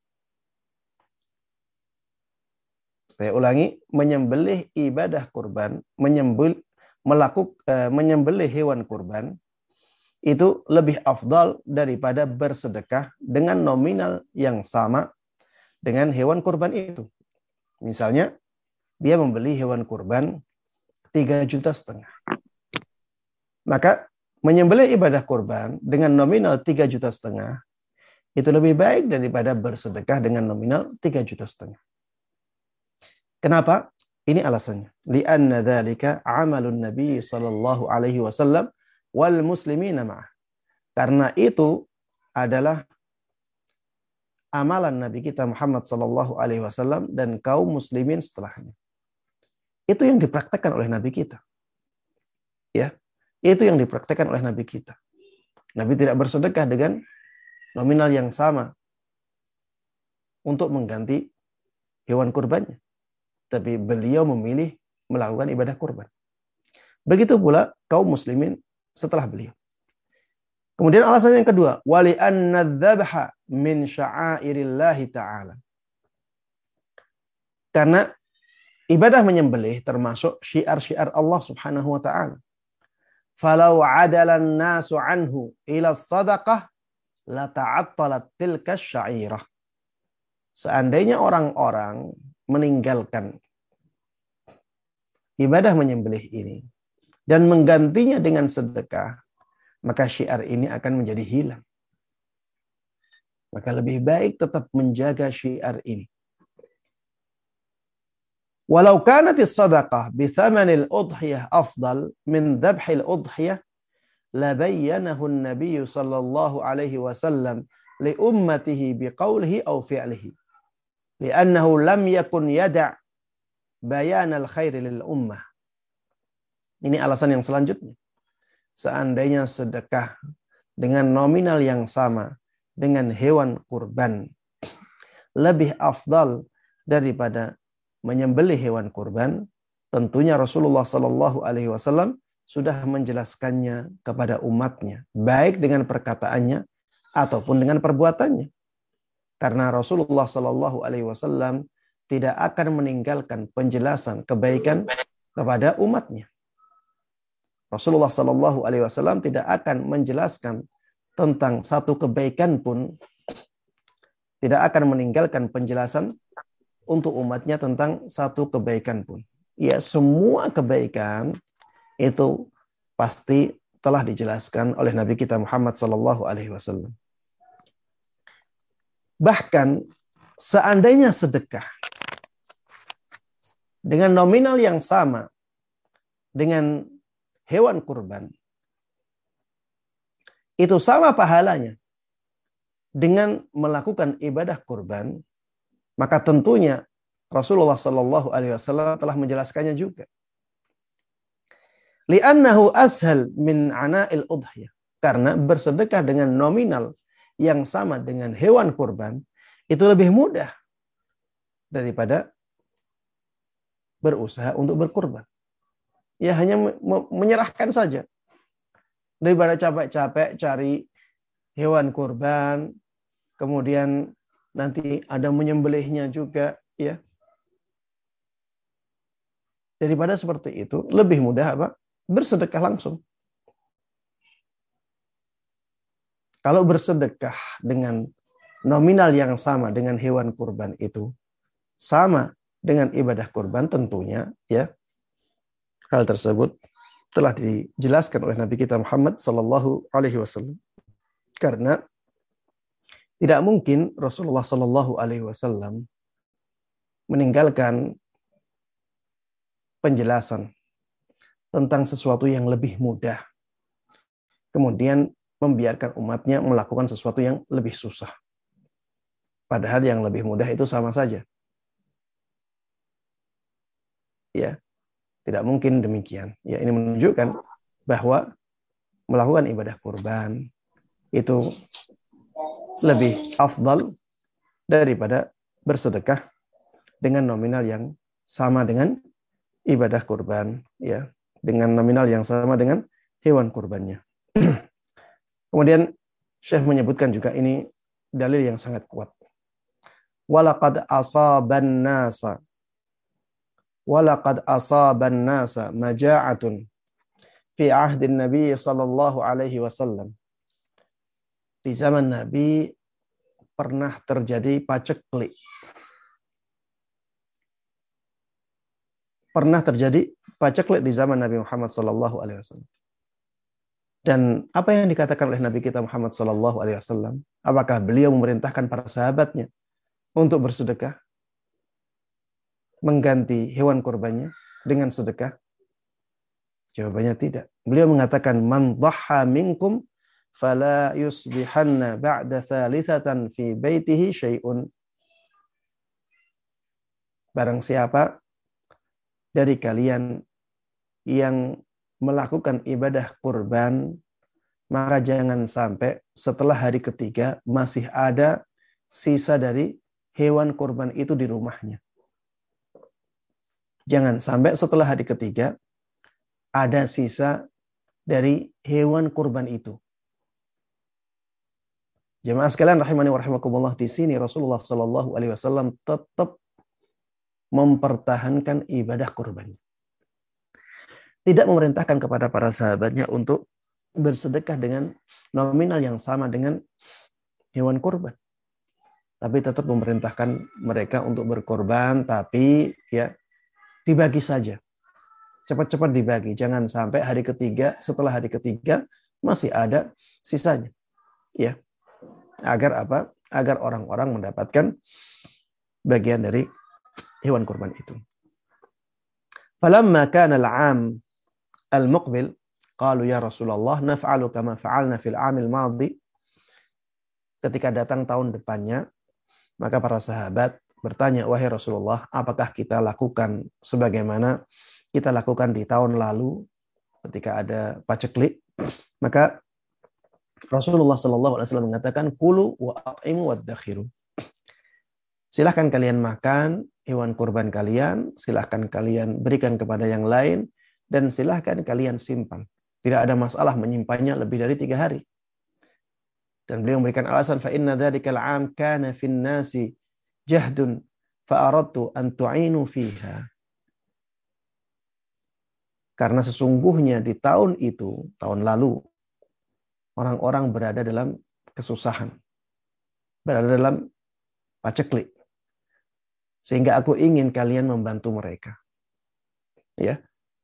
Saya ulangi, menyembelih ibadah kurban, menyembelih melakukan uh, menyembelih hewan kurban itu lebih afdal daripada bersedekah dengan nominal yang sama dengan hewan kurban itu. Misalnya, dia membeli hewan kurban tiga juta setengah. Maka menyembelih ibadah kurban dengan nominal tiga juta setengah itu lebih baik daripada bersedekah dengan nominal tiga juta setengah. Kenapa? Ini alasannya. Li'anna dzalika 'amalun Nabi sallallahu alaihi wasallam wal muslimina ma'ah. Karena itu adalah amalan Nabi kita Muhammad sallallahu alaihi wasallam dan kaum muslimin setelahnya. Itu yang dipraktekkan oleh Nabi kita. Ya. Itu yang dipraktekkan oleh Nabi kita. Nabi tidak bersedekah dengan nominal yang sama untuk mengganti hewan kurbannya. Tapi beliau memilih melakukan ibadah kurban. Begitu pula kaum muslimin setelah beliau. Kemudian alasan yang kedua, wali anna dzabha min sya'airillahi ta'ala. Karena ibadah menyembelih termasuk syiar-syiar Allah Subhanahu wa taala. Falau 'adala an-nasu anhu ila shadaqah la ta'attalat tilka syairah. Seandainya orang-orang meninggalkan ibadah menyembelih ini dan menggantinya dengan sedekah, maka syiar ini akan menjadi hilang. Maka lebih baik tetap menjaga syiar ini. Walau kanatis sadaqah bi thamanil udhiyah afdal min dhabhil udhiyah la bayyanahu an-nabiy sallallahu alaihi wasallam li ummatihi bi qawlihi aw fi'lihi. Li'annahu lam yakun yada' bayanal khairi lil ummah. Ini alasan yang selanjutnya. Seandainya sedekah dengan nominal yang sama dengan hewan kurban lebih afdal daripada menyembelih hewan kurban, tentunya Rasulullah Sallallahu Alaihi Wasallam sudah menjelaskannya kepada umatnya, baik dengan perkataannya ataupun dengan perbuatannya. Karena Rasulullah Sallallahu Alaihi Wasallam tidak akan meninggalkan penjelasan kebaikan kepada umatnya. Rasulullah Sallallahu Alaihi Wasallam tidak akan menjelaskan tentang satu kebaikan pun, tidak akan meninggalkan penjelasan untuk umatnya tentang satu kebaikan pun. Ya, semua kebaikan itu pasti telah dijelaskan oleh Nabi kita Muhammad Sallallahu Alaihi Wasallam. Bahkan seandainya sedekah dengan nominal yang sama dengan hewan kurban, itu sama pahalanya dengan melakukan ibadah kurban, maka tentunya Rasulullah Sallallahu Alaihi Wasallam telah menjelaskannya juga. Li'annahu ashal min ana'il udhiyah. Karena bersedekah dengan nominal yang sama dengan hewan kurban itu lebih mudah daripada berusaha untuk berkurban. Ya hanya menyerahkan saja. Daripada capek-capek cari hewan kurban, kemudian nanti ada menyembelihnya juga, ya. Daripada seperti itu, lebih mudah apa? Bersedekah langsung. Kalau bersedekah dengan nominal yang sama dengan hewan kurban itu, sama dengan ibadah kurban tentunya, ya. Hal tersebut telah dijelaskan oleh Nabi kita Muhammad Sallallahu Alaihi Wasallam. Karena tidak mungkin Rasulullah Sallallahu Alaihi Wasallam meninggalkan penjelasan tentang sesuatu yang lebih mudah, kemudian membiarkan umatnya melakukan sesuatu yang lebih susah. Padahal yang lebih mudah itu sama saja. Ya. Tidak mungkin demikian. Ya, ini menunjukkan bahwa melakukan ibadah kurban itu lebih afdal daripada bersedekah dengan nominal yang sama dengan ibadah kurban, ya, dengan nominal yang sama dengan hewan kurbannya. Kemudian Syekh menyebutkan juga ini dalil yang sangat kuat. Walaqad asaban nasa Walaqad asaban nasa maja'atun fi ahdin Nabi sallallahu alaihi wasallam. Di zaman Nabi pernah terjadi paceklik. Pernah terjadi paceklik di zaman Nabi Muhammad sallallahu alaihi wasallam. Dan apa yang dikatakan oleh Nabi kita Muhammad sallallahu alaihi wasallam? Apakah beliau memerintahkan para sahabatnya untuk bersedekah? Mengganti hewan kurbannya dengan sedekah? Jawabannya tidak. Beliau mengatakan, man dhaha minkum fala yusbihanna ba'da thalithatan fi baitihi syai'un. Barang siapa dari kalian yang melakukan ibadah kurban, maka jangan sampai setelah hari ketiga masih ada sisa dari hewan kurban itu di rumahnya. Jangan sampai setelah hari ketiga ada sisa dari hewan kurban itu. Jemaah sekalian rahimani wa rahimakumullah, di sini Rasulullah Shallallahu Alaihi Wasallam tetap mempertahankan ibadah kurban. Tidak memerintahkan kepada para sahabatnya untuk bersedekah dengan nominal yang sama dengan hewan kurban. Tapi tetap memerintahkan mereka untuk berkorban, tapi ya dibagi saja. Cepat-cepat dibagi. Jangan sampai hari ketiga, setelah hari ketiga masih ada sisanya. Ya. Agar apa? Agar orang-orang mendapatkan bagian dari hewan kurban itu. Falamma kana al-'am al-muqbil qalu ya Rasulullah naf'alu kama fa'alna fil 'amil madhi. Ketika datang tahun depannya, maka para sahabat bertanya, wahai Rasulullah, apakah kita lakukan sebagaimana kita lakukan di tahun lalu ketika ada paceklik? Maka Rasulullah Shallallahu Alaihi Wasallam mengatakan, kulu wa at'imu waddakhiru. Silahkan kalian makan hewan kurban kalian, silahkan kalian berikan kepada yang lain, dan silahkan kalian simpan. Tidak ada masalah menyimpannya lebih dari tiga hari. Dan beliau memberikan alasan, fa inna dzalika al-'am kana fin nasi jahdun fa aradtu an tu'inu fiha. Karena sesungguhnya di tahun itu, tahun lalu, orang-orang berada dalam kesusahan, berada dalam paceklik, sehingga aku ingin kalian membantu mereka. Ya,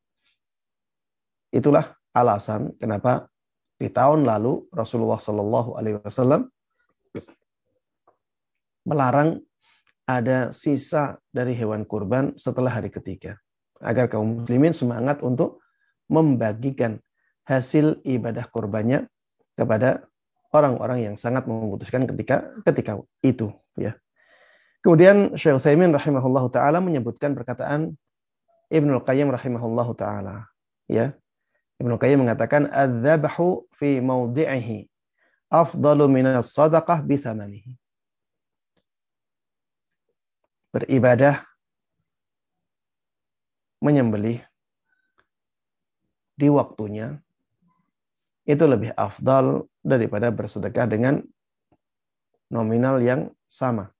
itulah alasan kenapa di tahun lalu Rasulullah Shallallahu Alaihi Wasallam melarang ada sisa dari hewan kurban setelah hari ketiga, agar kaum muslimin semangat untuk membagikan hasil ibadah kurbannya kepada orang-orang yang sangat membutuhkan ketika ketika itu, ya. Kemudian Syekh Utsaimin rahimahullahu taala menyebutkan perkataan Ibnu Qayyim rahimahullahu taala, ya. Ibnu Qayyim mengatakan adz-dzabhu fi mawdi'ihi afdalu minas shadaqah bi thamanihi. Beribadah menyembelih di waktunya itu lebih afdal daripada bersedekah dengan nominal yang sama.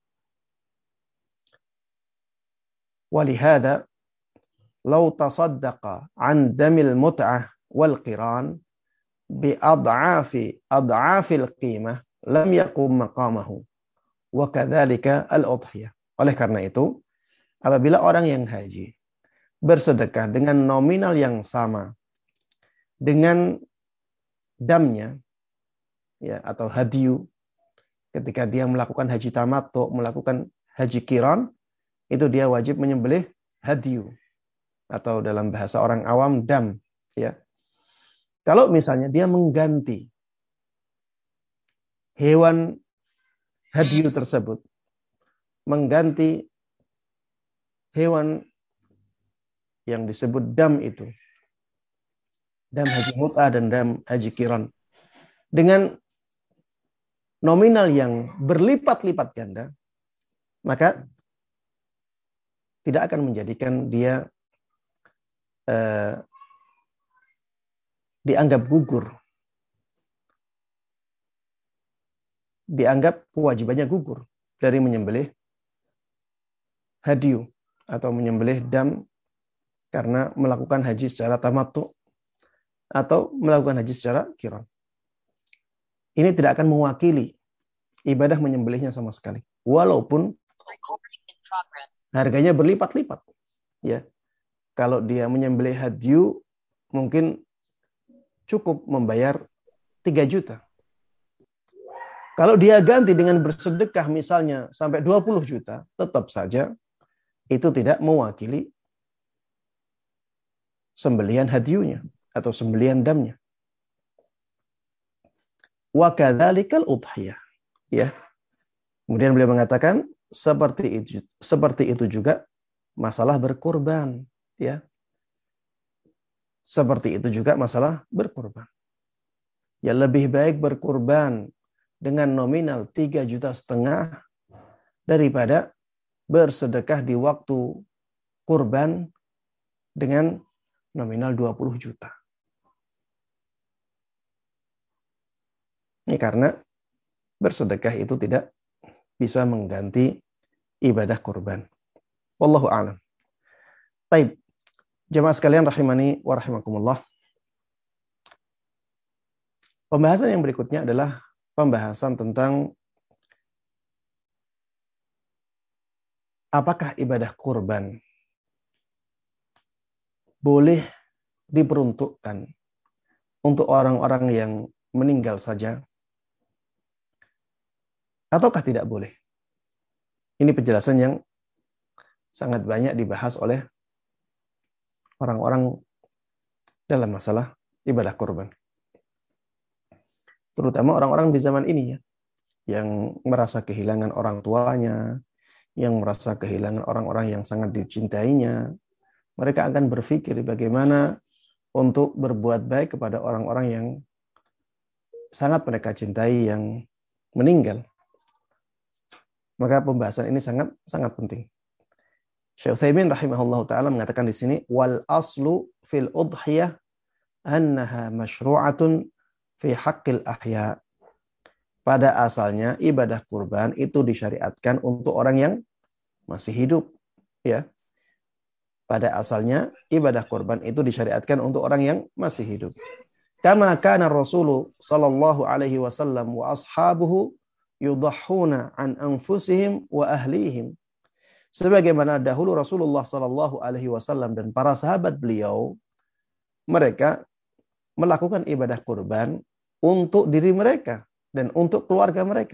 Walihada law tasaddaqa an damil mut'ah wal qiran bi ad'afi ad'afil qimah lam yaqum maqamahu wa kadzalika al-udhiyah. Oleh karena itu, apabila orang yang haji bersedekah dengan nominal yang sama dengan damnya, ya, atau hadiyu, ketika dia melakukan haji tamattu, melakukan haji qiran, itu dia wajib menyembelih hadiyu, atau dalam bahasa orang awam dam, ya. Kalau misalnya dia mengganti hewan hadiyu tersebut, mengganti hewan yang disebut dam itu, dam haji mut'ah dan dam haji qiran, dengan nominal yang berlipat-lipat ganda, maka tidak akan menjadikan dia eh, dianggap gugur, dianggap kewajibannya gugur dari menyembelih hadiyu atau menyembelih dam karena melakukan haji secara tamattu atau melakukan haji secara qiran. Ini tidak akan mewakili ibadah menyembelihnya sama sekali, walaupun harganya berlipat-lipat. Ya, kalau dia menyembelih hadiyu mungkin cukup membayar tiga juta. Kalau dia ganti dengan bersedekah misalnya sampai dua puluh juta, tetap saja itu tidak mewakili sembelihan hadiyunya atau sembelihan damnya. Wa kadzalikal udhiyah, ya. Kemudian beliau mengatakan seperti itu seperti itu juga masalah berkurban, ya. Seperti itu juga masalah berkurban. Ya, lebih baik berkurban dengan nominal tiga juta setengah daripada bersedekah di waktu kurban dengan nominal dua puluh juta. Ini karena bersedekah itu tidak bisa mengganti ibadah kurban. Wallahu a'lam. Taib. Jemaah sekalian rahimani wa rahimakumullah. Pembahasan yang berikutnya adalah pembahasan tentang apakah ibadah kurban boleh diperuntukkan untuk orang-orang yang meninggal saja ataukah tidak boleh. Ini penjelasan yang sangat banyak dibahas oleh orang-orang dalam masalah ibadah kurban. Terutama orang-orang di zaman ini ya, yang merasa kehilangan orang tuanya, yang merasa kehilangan orang-orang yang sangat dicintainya. Mereka akan berpikir bagaimana untuk berbuat baik kepada orang-orang yang sangat mereka cintai yang meninggal. Maka pembahasan ini sangat sangat penting. Syekh Utsaimin rahimahullah taala mengatakan di sini wal aslu fil udhiyah annaha masyru'atun fi haqqil ahya. Pada asalnya ibadah kurban itu disyariatkan untuk orang yang masih hidup, ya. Pada asalnya ibadah kurban itu disyariatkan untuk orang yang masih hidup. Kama kana Rasulullah sallallahu alaihi wasallam wa ashabuhu yudahhuna an anfusihim wa ahlihim. Sebagaimana dahulu Rasulullah sallallahu alaihi wasallam dan para sahabat beliau, mereka melakukan ibadah kurban untuk diri mereka dan untuk keluarga mereka.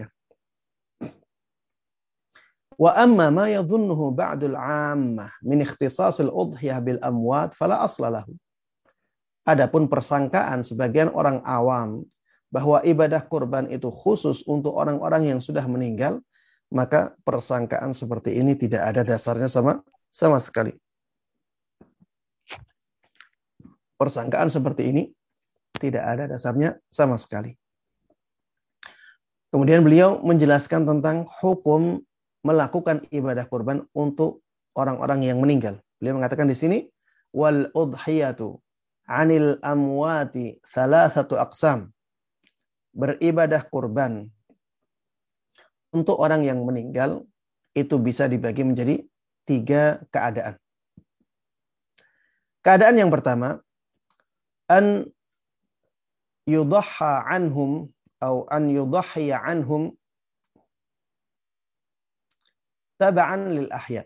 Wa amma ma yadhunnuhu ba'dul 'ammah min ikhtisas al-udhiyah bil amwat fala asla lahu. Adapun persangkaan sebagian orang awam bahwa ibadah kurban itu khusus untuk orang-orang yang sudah meninggal, maka persangkaan seperti ini tidak ada dasarnya sama sama sekali. Persangkaan seperti ini tidak ada dasarnya sama sekali. Kemudian beliau menjelaskan tentang hukum melakukan ibadah kurban untuk orang-orang yang meninggal. Beliau mengatakan di sini wal udhiyatu 'anil amwati thalathatu aqsam. Beribadah kurban untuk orang yang meninggal itu bisa dibagi menjadi tiga keadaan. Keadaan yang pertama, an yudahha anhum atau an yudahhiya anhum tab'an lil ahya.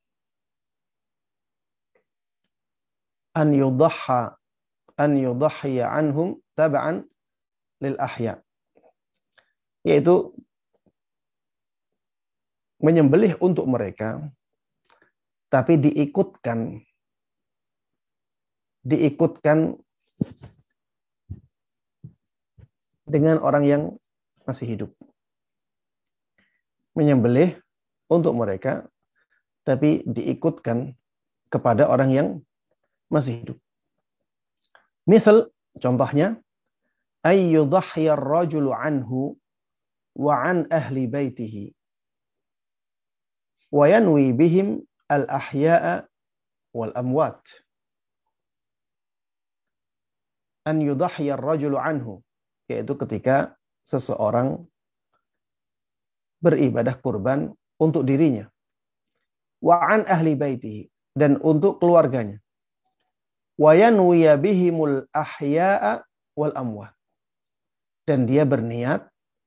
An yudahha an yudahhiya anhum tab'an lil ahya. Yaitu menyembelih untuk mereka tapi diikutkan diikutkan dengan orang yang masih hidup. Menyembelih untuk mereka tapi diikutkan kepada orang yang masih hidup. Misal contohnya ay yudhhiya ar-rajulu anhu wa an ahli baitihi wa yanwi bihim al-ahya'a wal amwat. An yudhhiya ar-rajulu anhu, yaitu ketika seseorang beribadah kurban untuk dirinya, wa an ahli baitihi, dan untuk keluarganya, wa yanwi bihimul ahya'a wal amwat, dan dia berniat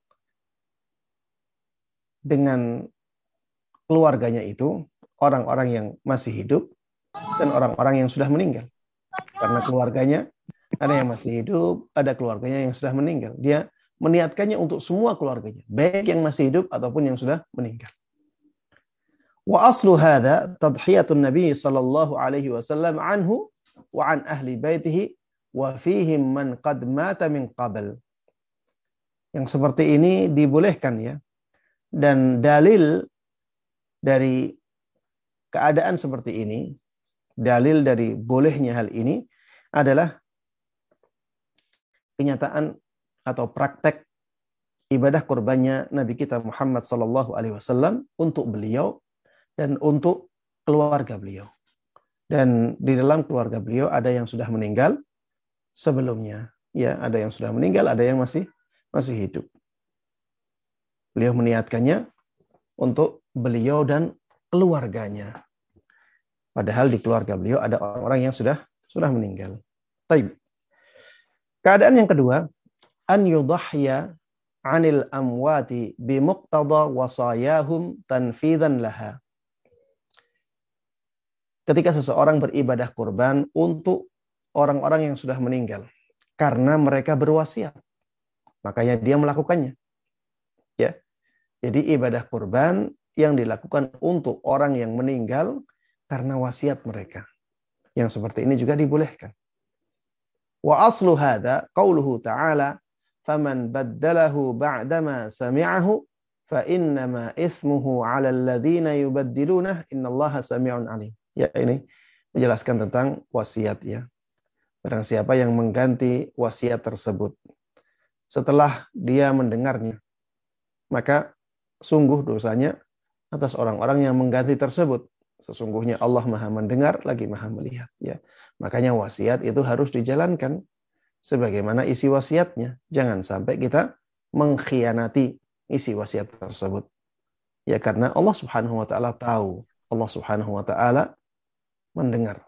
dengan keluarganya itu orang-orang yang masih hidup dan orang-orang yang sudah meninggal. Karena keluarganya ada yang masih hidup, ada keluarganya yang sudah meninggal. Dia meniatkannya untuk semua keluarganya, baik yang masih hidup ataupun yang sudah meninggal. Wa aslu hadza tadhiyatun Nabi sallallahu alaihi wasallam anhu wa an ahli baitihi wa fihim man qad mata min qabl. Yang seperti ini dibolehkan ya. Dan dalil dari keadaan seperti ini, dalil dari bolehnya hal ini adalah kenyataan atau praktek ibadah kurbannya Nabi kita Muhammad sallallahu alaihi wasallam untuk beliau dan untuk keluarga beliau. Dan di dalam keluarga beliau ada yang sudah meninggal sebelumnya. Ya, ada yang sudah meninggal, ada yang masih masih hidup. Beliau meniatkannya untuk beliau dan keluarganya. Padahal di keluarga beliau ada orang-orang yang sudah sudah meninggal. Taib. Keadaan yang kedua, an yudhhiya 'anil amwati bimuqtada wasayahum tanfidzan laha. Ketika seseorang beribadah kurban untuk orang-orang yang sudah meninggal karena mereka berwasiat, makanya dia melakukannya. Ya. Jadi ibadah kurban yang dilakukan untuk orang yang meninggal karena wasiat mereka. Yang seperti ini juga dibolehkan. Wa aslu hadza qauluhu ta'ala faman baddalahu ba'dama sami'ahu fa innama itsmuhu 'alal ladzina yubaddilunah innallaha sami'un 'alim. Ya, ini menjelaskan tentang wasiat ya. Barang siapa yang mengganti wasiat tersebut setelah dia mendengarnya, maka sungguh dosanya atas orang-orang yang mengganti tersebut. Sesungguhnya Allah Maha mendengar lagi Maha melihat ya. Makanya wasiat itu harus dijalankan sebagaimana isi wasiatnya. Jangan sampai kita mengkhianati isi wasiat tersebut. Ya, karena Allah Subhanahu wa taala tahu, Allah Subhanahu wa taala mendengar.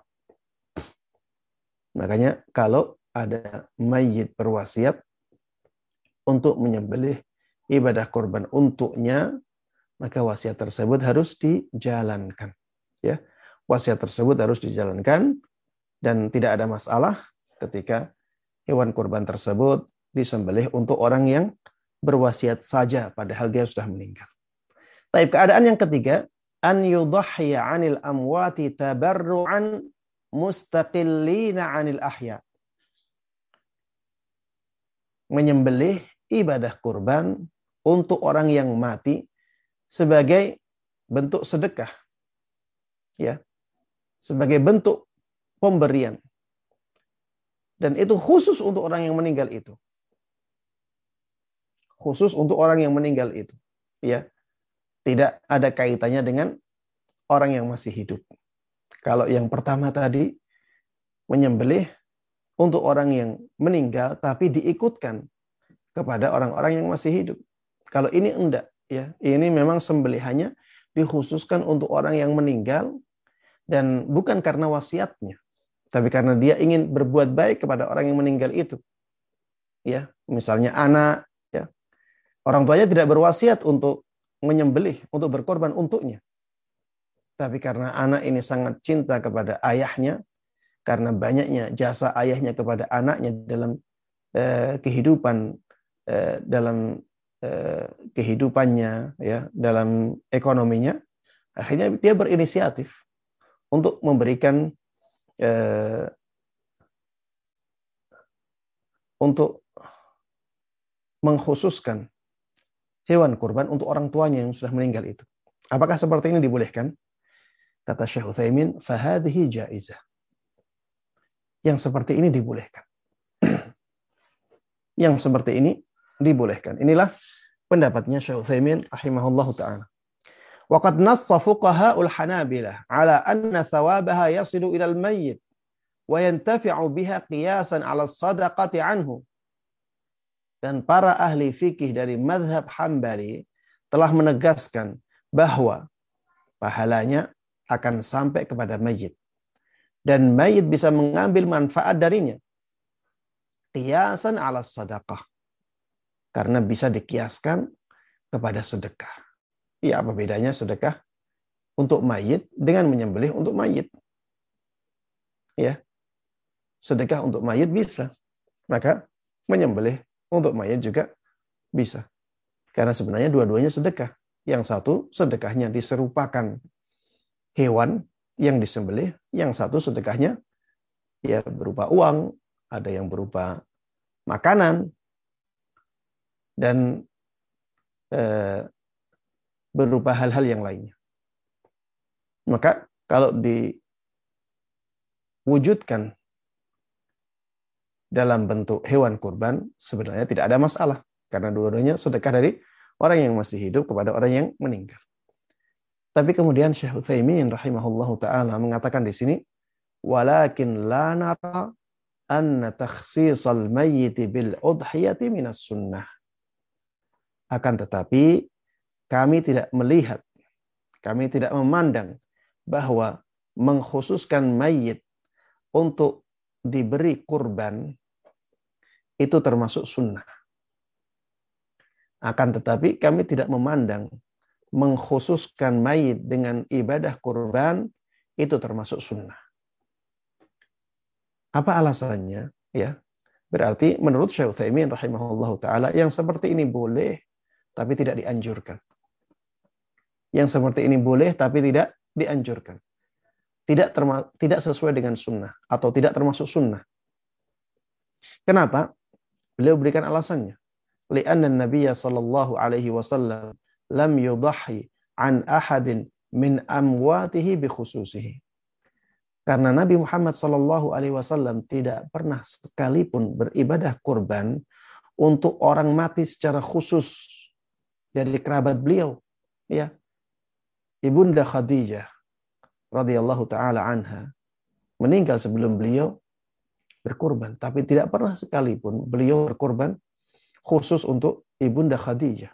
Makanya kalau ada mayit berwasiat untuk menyembelih ibadah kurban untuknya, maka wasiat tersebut harus dijalankan. Ya, wasiat tersebut harus dijalankan dan tidak ada masalah ketika hewan kurban tersebut disembelih untuk orang yang berwasiat saja padahal dia sudah meninggal. Tapi keadaan yang ketiga, an yudhhiya 'anil amwati tabarru'an mustaqillina 'anil ahya. Menyembelih ibadah kurban untuk orang yang mati sebagai bentuk sedekah. Ya. Sebagai bentuk pemberian. Dan itu khusus untuk orang yang meninggal itu. Khusus untuk orang yang meninggal itu. Ya. Tidak ada kaitannya dengan orang yang masih hidup. Kalau yang pertama tadi menyembelih untuk orang yang meninggal tapi diikutkan kepada orang-orang yang masih hidup. Kalau ini enggak, ya. Ini memang sembelihannya dikhususkan untuk orang yang meninggal dan bukan karena wasiatnya, tapi karena dia ingin berbuat baik kepada orang yang meninggal itu. Ya, misalnya anak, ya. Orang tuanya tidak berwasiat untuk menyembelih, untuk berkorban untuknya. Tapi karena anak ini sangat cinta kepada ayahnya, karena banyaknya jasa ayahnya kepada anaknya dalam eh, kehidupan, eh, dalam eh, kehidupannya, ya, dalam ekonominya, akhirnya dia berinisiatif untuk memberikan, eh, untuk mengkhususkan hewan kurban untuk orang tuanya yang sudah meninggal itu. Apakah seperti ini dibolehkan? Kata Syekh Utsaimin, fahadhihi jaizah. Yang seperti ini dibolehkan. Yang seperti ini dibolehkan. Inilah pendapatnya Syekh Utsaimin rahimahullahu taala. Wa qad nassa fuqaha'ul Hanabilah ala anna thawabaha yasilu ila al-mayyit wa yantafi'u biha qiyasan 'ala as-sadaqati 'anhu. Dan para ahli fikih dari mazhab Hambali telah menegaskan bahwa pahalanya akan sampai kepada mayit. Dan mayit bisa mengambil manfaat darinya. Qiyasan ala sadaqah. Karena bisa dikiaskan kepada sedekah. Ya, apa bedanya sedekah untuk mayit dengan menyembelih untuk mayit? Ya. Sedekah untuk mayit bisa. Maka menyembelih untuk mayit juga bisa. Karena sebenarnya dua-duanya sedekah. Yang satu sedekahnya diserupakan hewan yang disembelih, yang satu sedekahnya ya berupa uang, ada yang berupa makanan, dan eh, berupa hal-hal yang lainnya. Maka kalau diwujudkan dalam bentuk hewan kurban, sebenarnya tidak ada masalah. Karena dua-duanya sedekah dari orang yang masih hidup kepada orang yang meninggal. Tapi kemudian Syekh Utsaimin rahimahullahu taala mengatakan di sini, walakin la nara anna takhsisal mayyit bil udhiyati minas sunnah. Akan tetapi kami tidak melihat, kami tidak memandang bahwa mengkhususkan mayit untuk diberi kurban itu termasuk sunnah. Akan tetapi kami tidak memandang mengkhususkan mayit dengan ibadah kurban itu termasuk sunnah. Apa alasannya? Ya, berarti menurut Syekh Utsaimin rahimahullahu taala yang seperti ini boleh tapi tidak dianjurkan. Yang seperti ini boleh tapi tidak dianjurkan. Tidak terma- tidak sesuai dengan sunnah atau tidak termasuk sunnah. Kenapa? Beliau berikan alasannya. Li'anna an-nabiyya sallallahu alaihi wasallam lam yudahhi an ahadin min amwatihi bi khususihi. Karena Nabi Muhammad sallallahu alaihi wasallam tidak pernah sekalipun beribadah kurban untuk orang mati secara khusus dari kerabat beliau, ya. Ibunda Khadijah radhiyallahu taala anha meninggal sebelum beliau berkurban, tapi tidak pernah sekalipun beliau berkurban khusus untuk Ibunda Khadijah.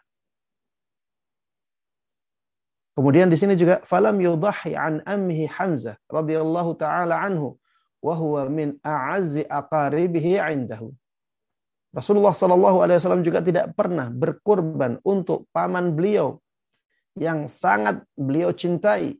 Kemudian di sini juga falam yudahi an ammihi Hamzah radhiyallahu taala anhu wa huwa min a'azzi aqaribihi 'indahu. Rasulullah sallallahu alaihi wasallam juga tidak pernah berkurban untuk paman beliau yang sangat beliau cintai,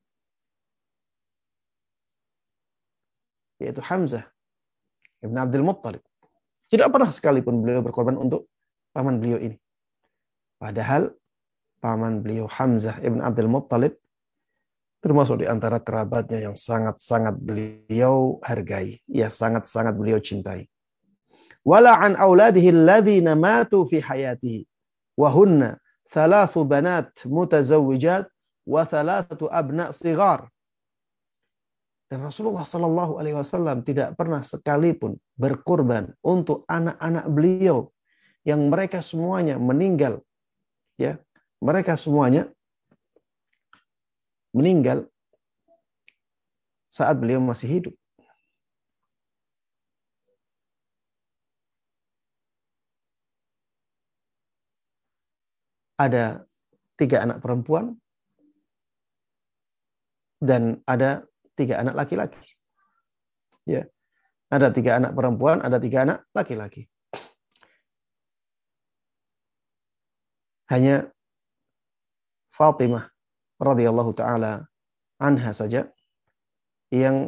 yaitu Hamzah ibn Abdul Muttalib. Tidak pernah sekalipun beliau berkorban untuk paman beliau ini. Padahal paman beliau Hamzah ibn Abdul Muttalib termasuk di antara kerabatnya yang sangat-sangat beliau hargai, ya sangat-sangat beliau cintai. Wala an auladihi alladhina matu fi hayatihi wa hunna thalathu banat mutazawwijat wa thalathatu abna' sighar. Dan Rasulullah sallallahu alaihi wasallam tidak pernah sekalipun berkurban untuk anak-anak beliau yang mereka semuanya meninggal, ya. Mereka semuanya meninggal saat beliau masih hidup. Ada tiga anak perempuan dan ada tiga anak laki-laki. Ya, ada tiga anak perempuan, ada tiga anak laki-laki. Hanya Fatimah radhiyallahu taala anha saja yang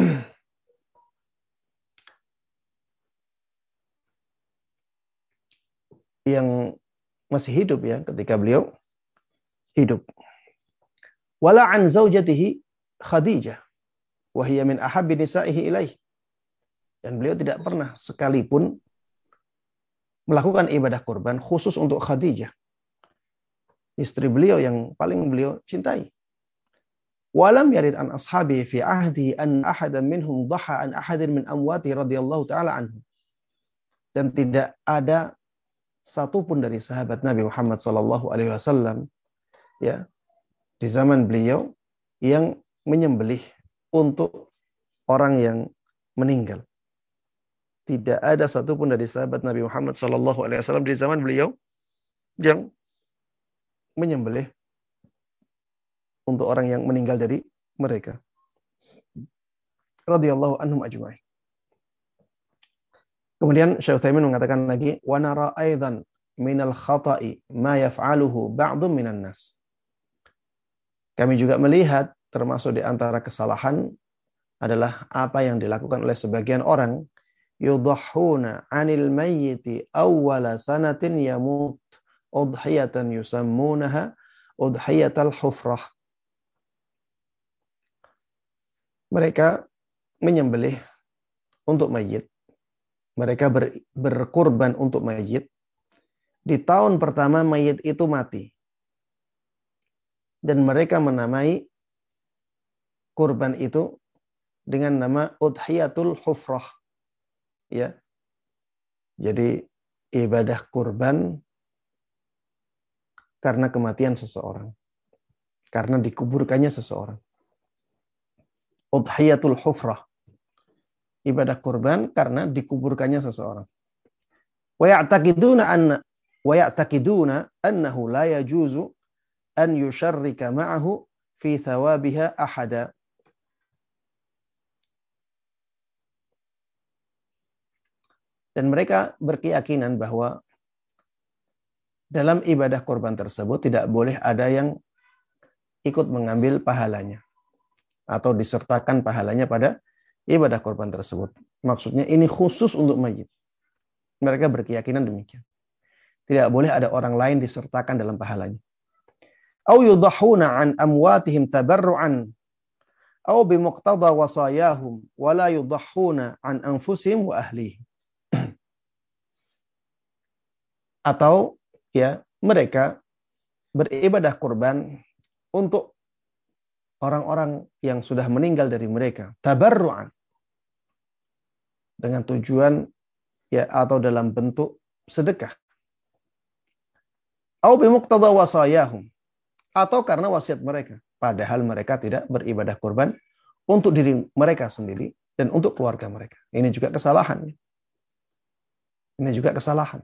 yang masih hidup, ya, ketika beliau hidup. Wala an zaujatihi Khadijah wa hiya min ahabbi nisaihi ilaih. Dan beliau tidak pernah sekalipun melakukan ibadah kurban khusus untuk Khadijah, istri beliau yang paling beliau cintai. Walam yarid an ashabi fi ahdi an ahadan minhum dhaha an ahadin min amwati radhiyallahu taala anhu. Dan tidak ada satupun dari sahabat Nabi Muhammad sallallahu alaihi wasallam, ya, di zaman beliau yang menyembelih untuk orang yang meninggal. Tidak ada satupun dari sahabat Nabi Muhammad sallallahu alaihi wasallam di zaman beliau yang menyembelih untuk orang yang meninggal dari mereka. Radhiyallahu anhum ajma'in. Kemudian Syekh Utsaimin mengatakan lagi, wa nara aidan minal khata'i ma yaf'aluhu ba'dun minan nas. Kami juga melihat termasuk di antara kesalahan adalah apa yang dilakukan oleh sebagian orang, yudhahuna 'anil mayyiti awwala sanatin yamut udhiyatan yusammunaha udhiyatal hufrah. Mereka menyembelih untuk mayit. Mereka ber, berkurban untuk mayit di tahun pertama mayit itu mati. Dan mereka menamai kurban itu dengan nama udhiyatul hufrah. Ya. Jadi ibadah kurban karena kematian seseorang. Karena dikuburkannya seseorang. Udhiyatul hufrah. ibadah kurban karena dikuburkannya seseorang. Wa ya'taqiduna anna wa ya'taqiduna annahu la yajuzu an yusharrika ma'ahu fi thawabiha ahada. Dan mereka berkeyakinan bahwa dalam ibadah kurban tersebut tidak boleh ada yang ikut mengambil pahalanya atau disertakan pahalanya pada ibadah kurban tersebut. Maksudnya ini khusus untuk mayit. Mereka berkeyakinan demikian. Tidak boleh ada orang lain disertakan dalam pahalanya. Au yudahuna an amwatihim tabarru'an au bimuqtada wasayahum wa la yudahuna an anfusihim wa ahlihim. Atau ya mereka beribadah kurban untuk orang-orang yang sudah meninggal dari mereka, tabarru'an, dengan tujuan ya atau dalam bentuk sedekah. Au bimuqtada wasayahum, atau karena wasiat mereka, padahal mereka tidak beribadah kurban untuk diri mereka sendiri dan untuk keluarga mereka. Ini juga kesalahan. Ini juga kesalahan.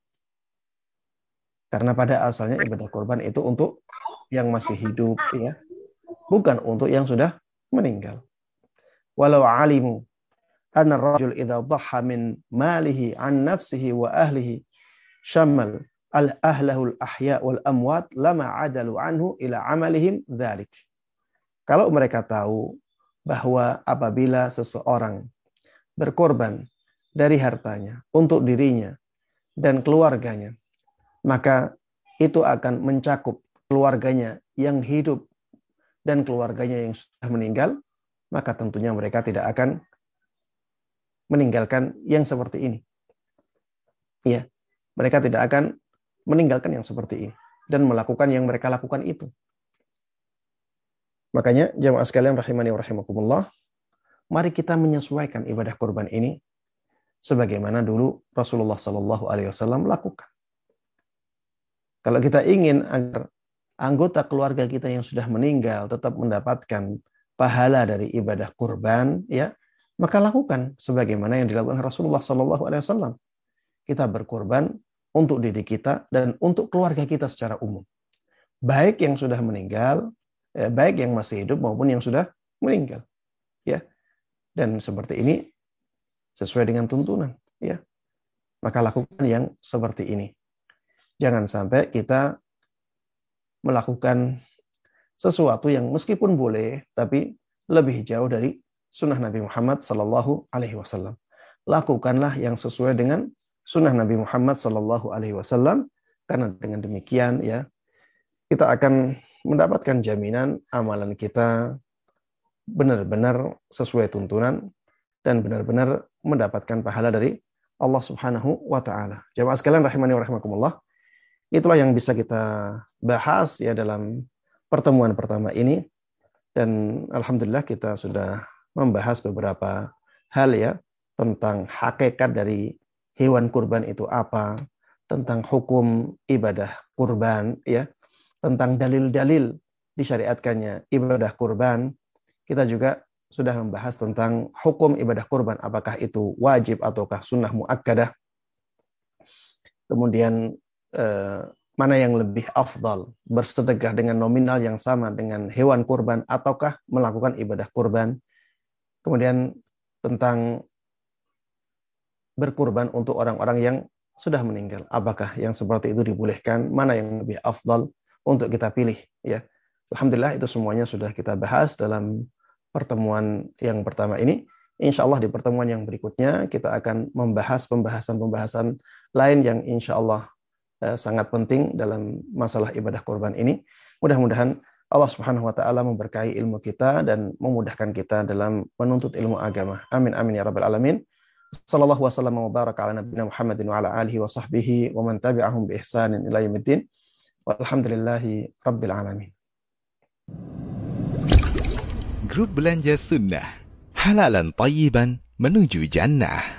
Karena pada asalnya ibadah kurban itu untuk yang masih hidup, ya, bukan untuk yang sudah meninggal. Walau alimu anna ar-rajul idza dhaha min malihi an nafsihi wa ahlihi syamal al-ahlahu al-ahya wal amwat lama adalu anhu ila amalihim dzalik. Kalau mereka tahu bahwa apabila seseorang berkorban dari hartanya untuk dirinya dan keluarganya, maka itu akan mencakup keluarganya yang hidup dan keluarganya yang sudah meninggal, maka tentunya mereka tidak akan meninggalkan yang seperti ini. Ya, mereka tidak akan meninggalkan yang seperti ini dan melakukan yang mereka lakukan itu. Makanya jamaah sekalian rahimani wa rahimakumullah, mari kita menyesuaikan ibadah kurban ini sebagaimana dulu Rasulullah sallallahu alaihi wasallam lakukan. Kalau kita ingin agar anggota keluarga kita yang sudah meninggal tetap mendapatkan pahala dari ibadah kurban, ya, maka lakukan sebagaimana yang dilakukan Rasulullah sallallahu alaihi wasallam. Kita berkurban untuk diri kita dan untuk keluarga kita secara umum. Baik yang sudah meninggal, ya, baik yang masih hidup maupun yang sudah meninggal, ya. Dan seperti ini sesuai dengan tuntunan, ya. Maka lakukan yang seperti ini. Jangan sampai kita melakukan sesuatu yang meskipun boleh, tapi lebih jauh dari sunnah Nabi Muhammad sallallahu alaihi wasallam. Lakukanlah yang sesuai dengan sunnah Nabi Muhammad sallallahu alaihi wasallam, karena dengan demikian ya kita akan mendapatkan jaminan amalan kita benar-benar sesuai tuntunan dan benar-benar mendapatkan pahala dari Allah Subhanahu wa taala. Jamaah sekalian rahimani wa rahimakumullah. Itulah yang bisa kita bahas ya dalam pertemuan pertama ini, dan alhamdulillah kita sudah membahas beberapa hal ya tentang hakikat dari hewan kurban itu apa, tentang hukum ibadah kurban ya, tentang dalil-dalil disyariatkannya ibadah kurban. Kita juga sudah membahas tentang hukum ibadah kurban, apakah itu wajib ataukah sunnah muakkadah. Kemudian Eh, mana yang lebih afdal, bersedekah dengan nominal yang sama dengan hewan kurban ataukah melakukan ibadah kurban. Kemudian tentang berkurban untuk orang-orang yang sudah meninggal, apakah yang seperti itu dibolehkan, mana yang lebih afdal untuk kita pilih ya. Alhamdulillah itu semuanya sudah kita bahas dalam pertemuan yang pertama ini. Insya Allah di pertemuan yang berikutnya kita akan membahas pembahasan-pembahasan lain yang insya Allah sangat penting dalam masalah ibadah kurban ini. Mudah-mudahan Allah Subhanahu wa taala memberkahi ilmu kita dan memudahkan kita dalam menuntut ilmu agama. Amin amin ya rabbal alamin. Sallallahu wasallam wa baraka ala nabiyina Muhammadin wa ala alihi wa sahbihi wa man tabi'ahum bi ihsanin ila yaumiddin. Walhamdulillahi rabbil alamin. Grup Belanja Sunnah, halalan thayyiban menuju jannah.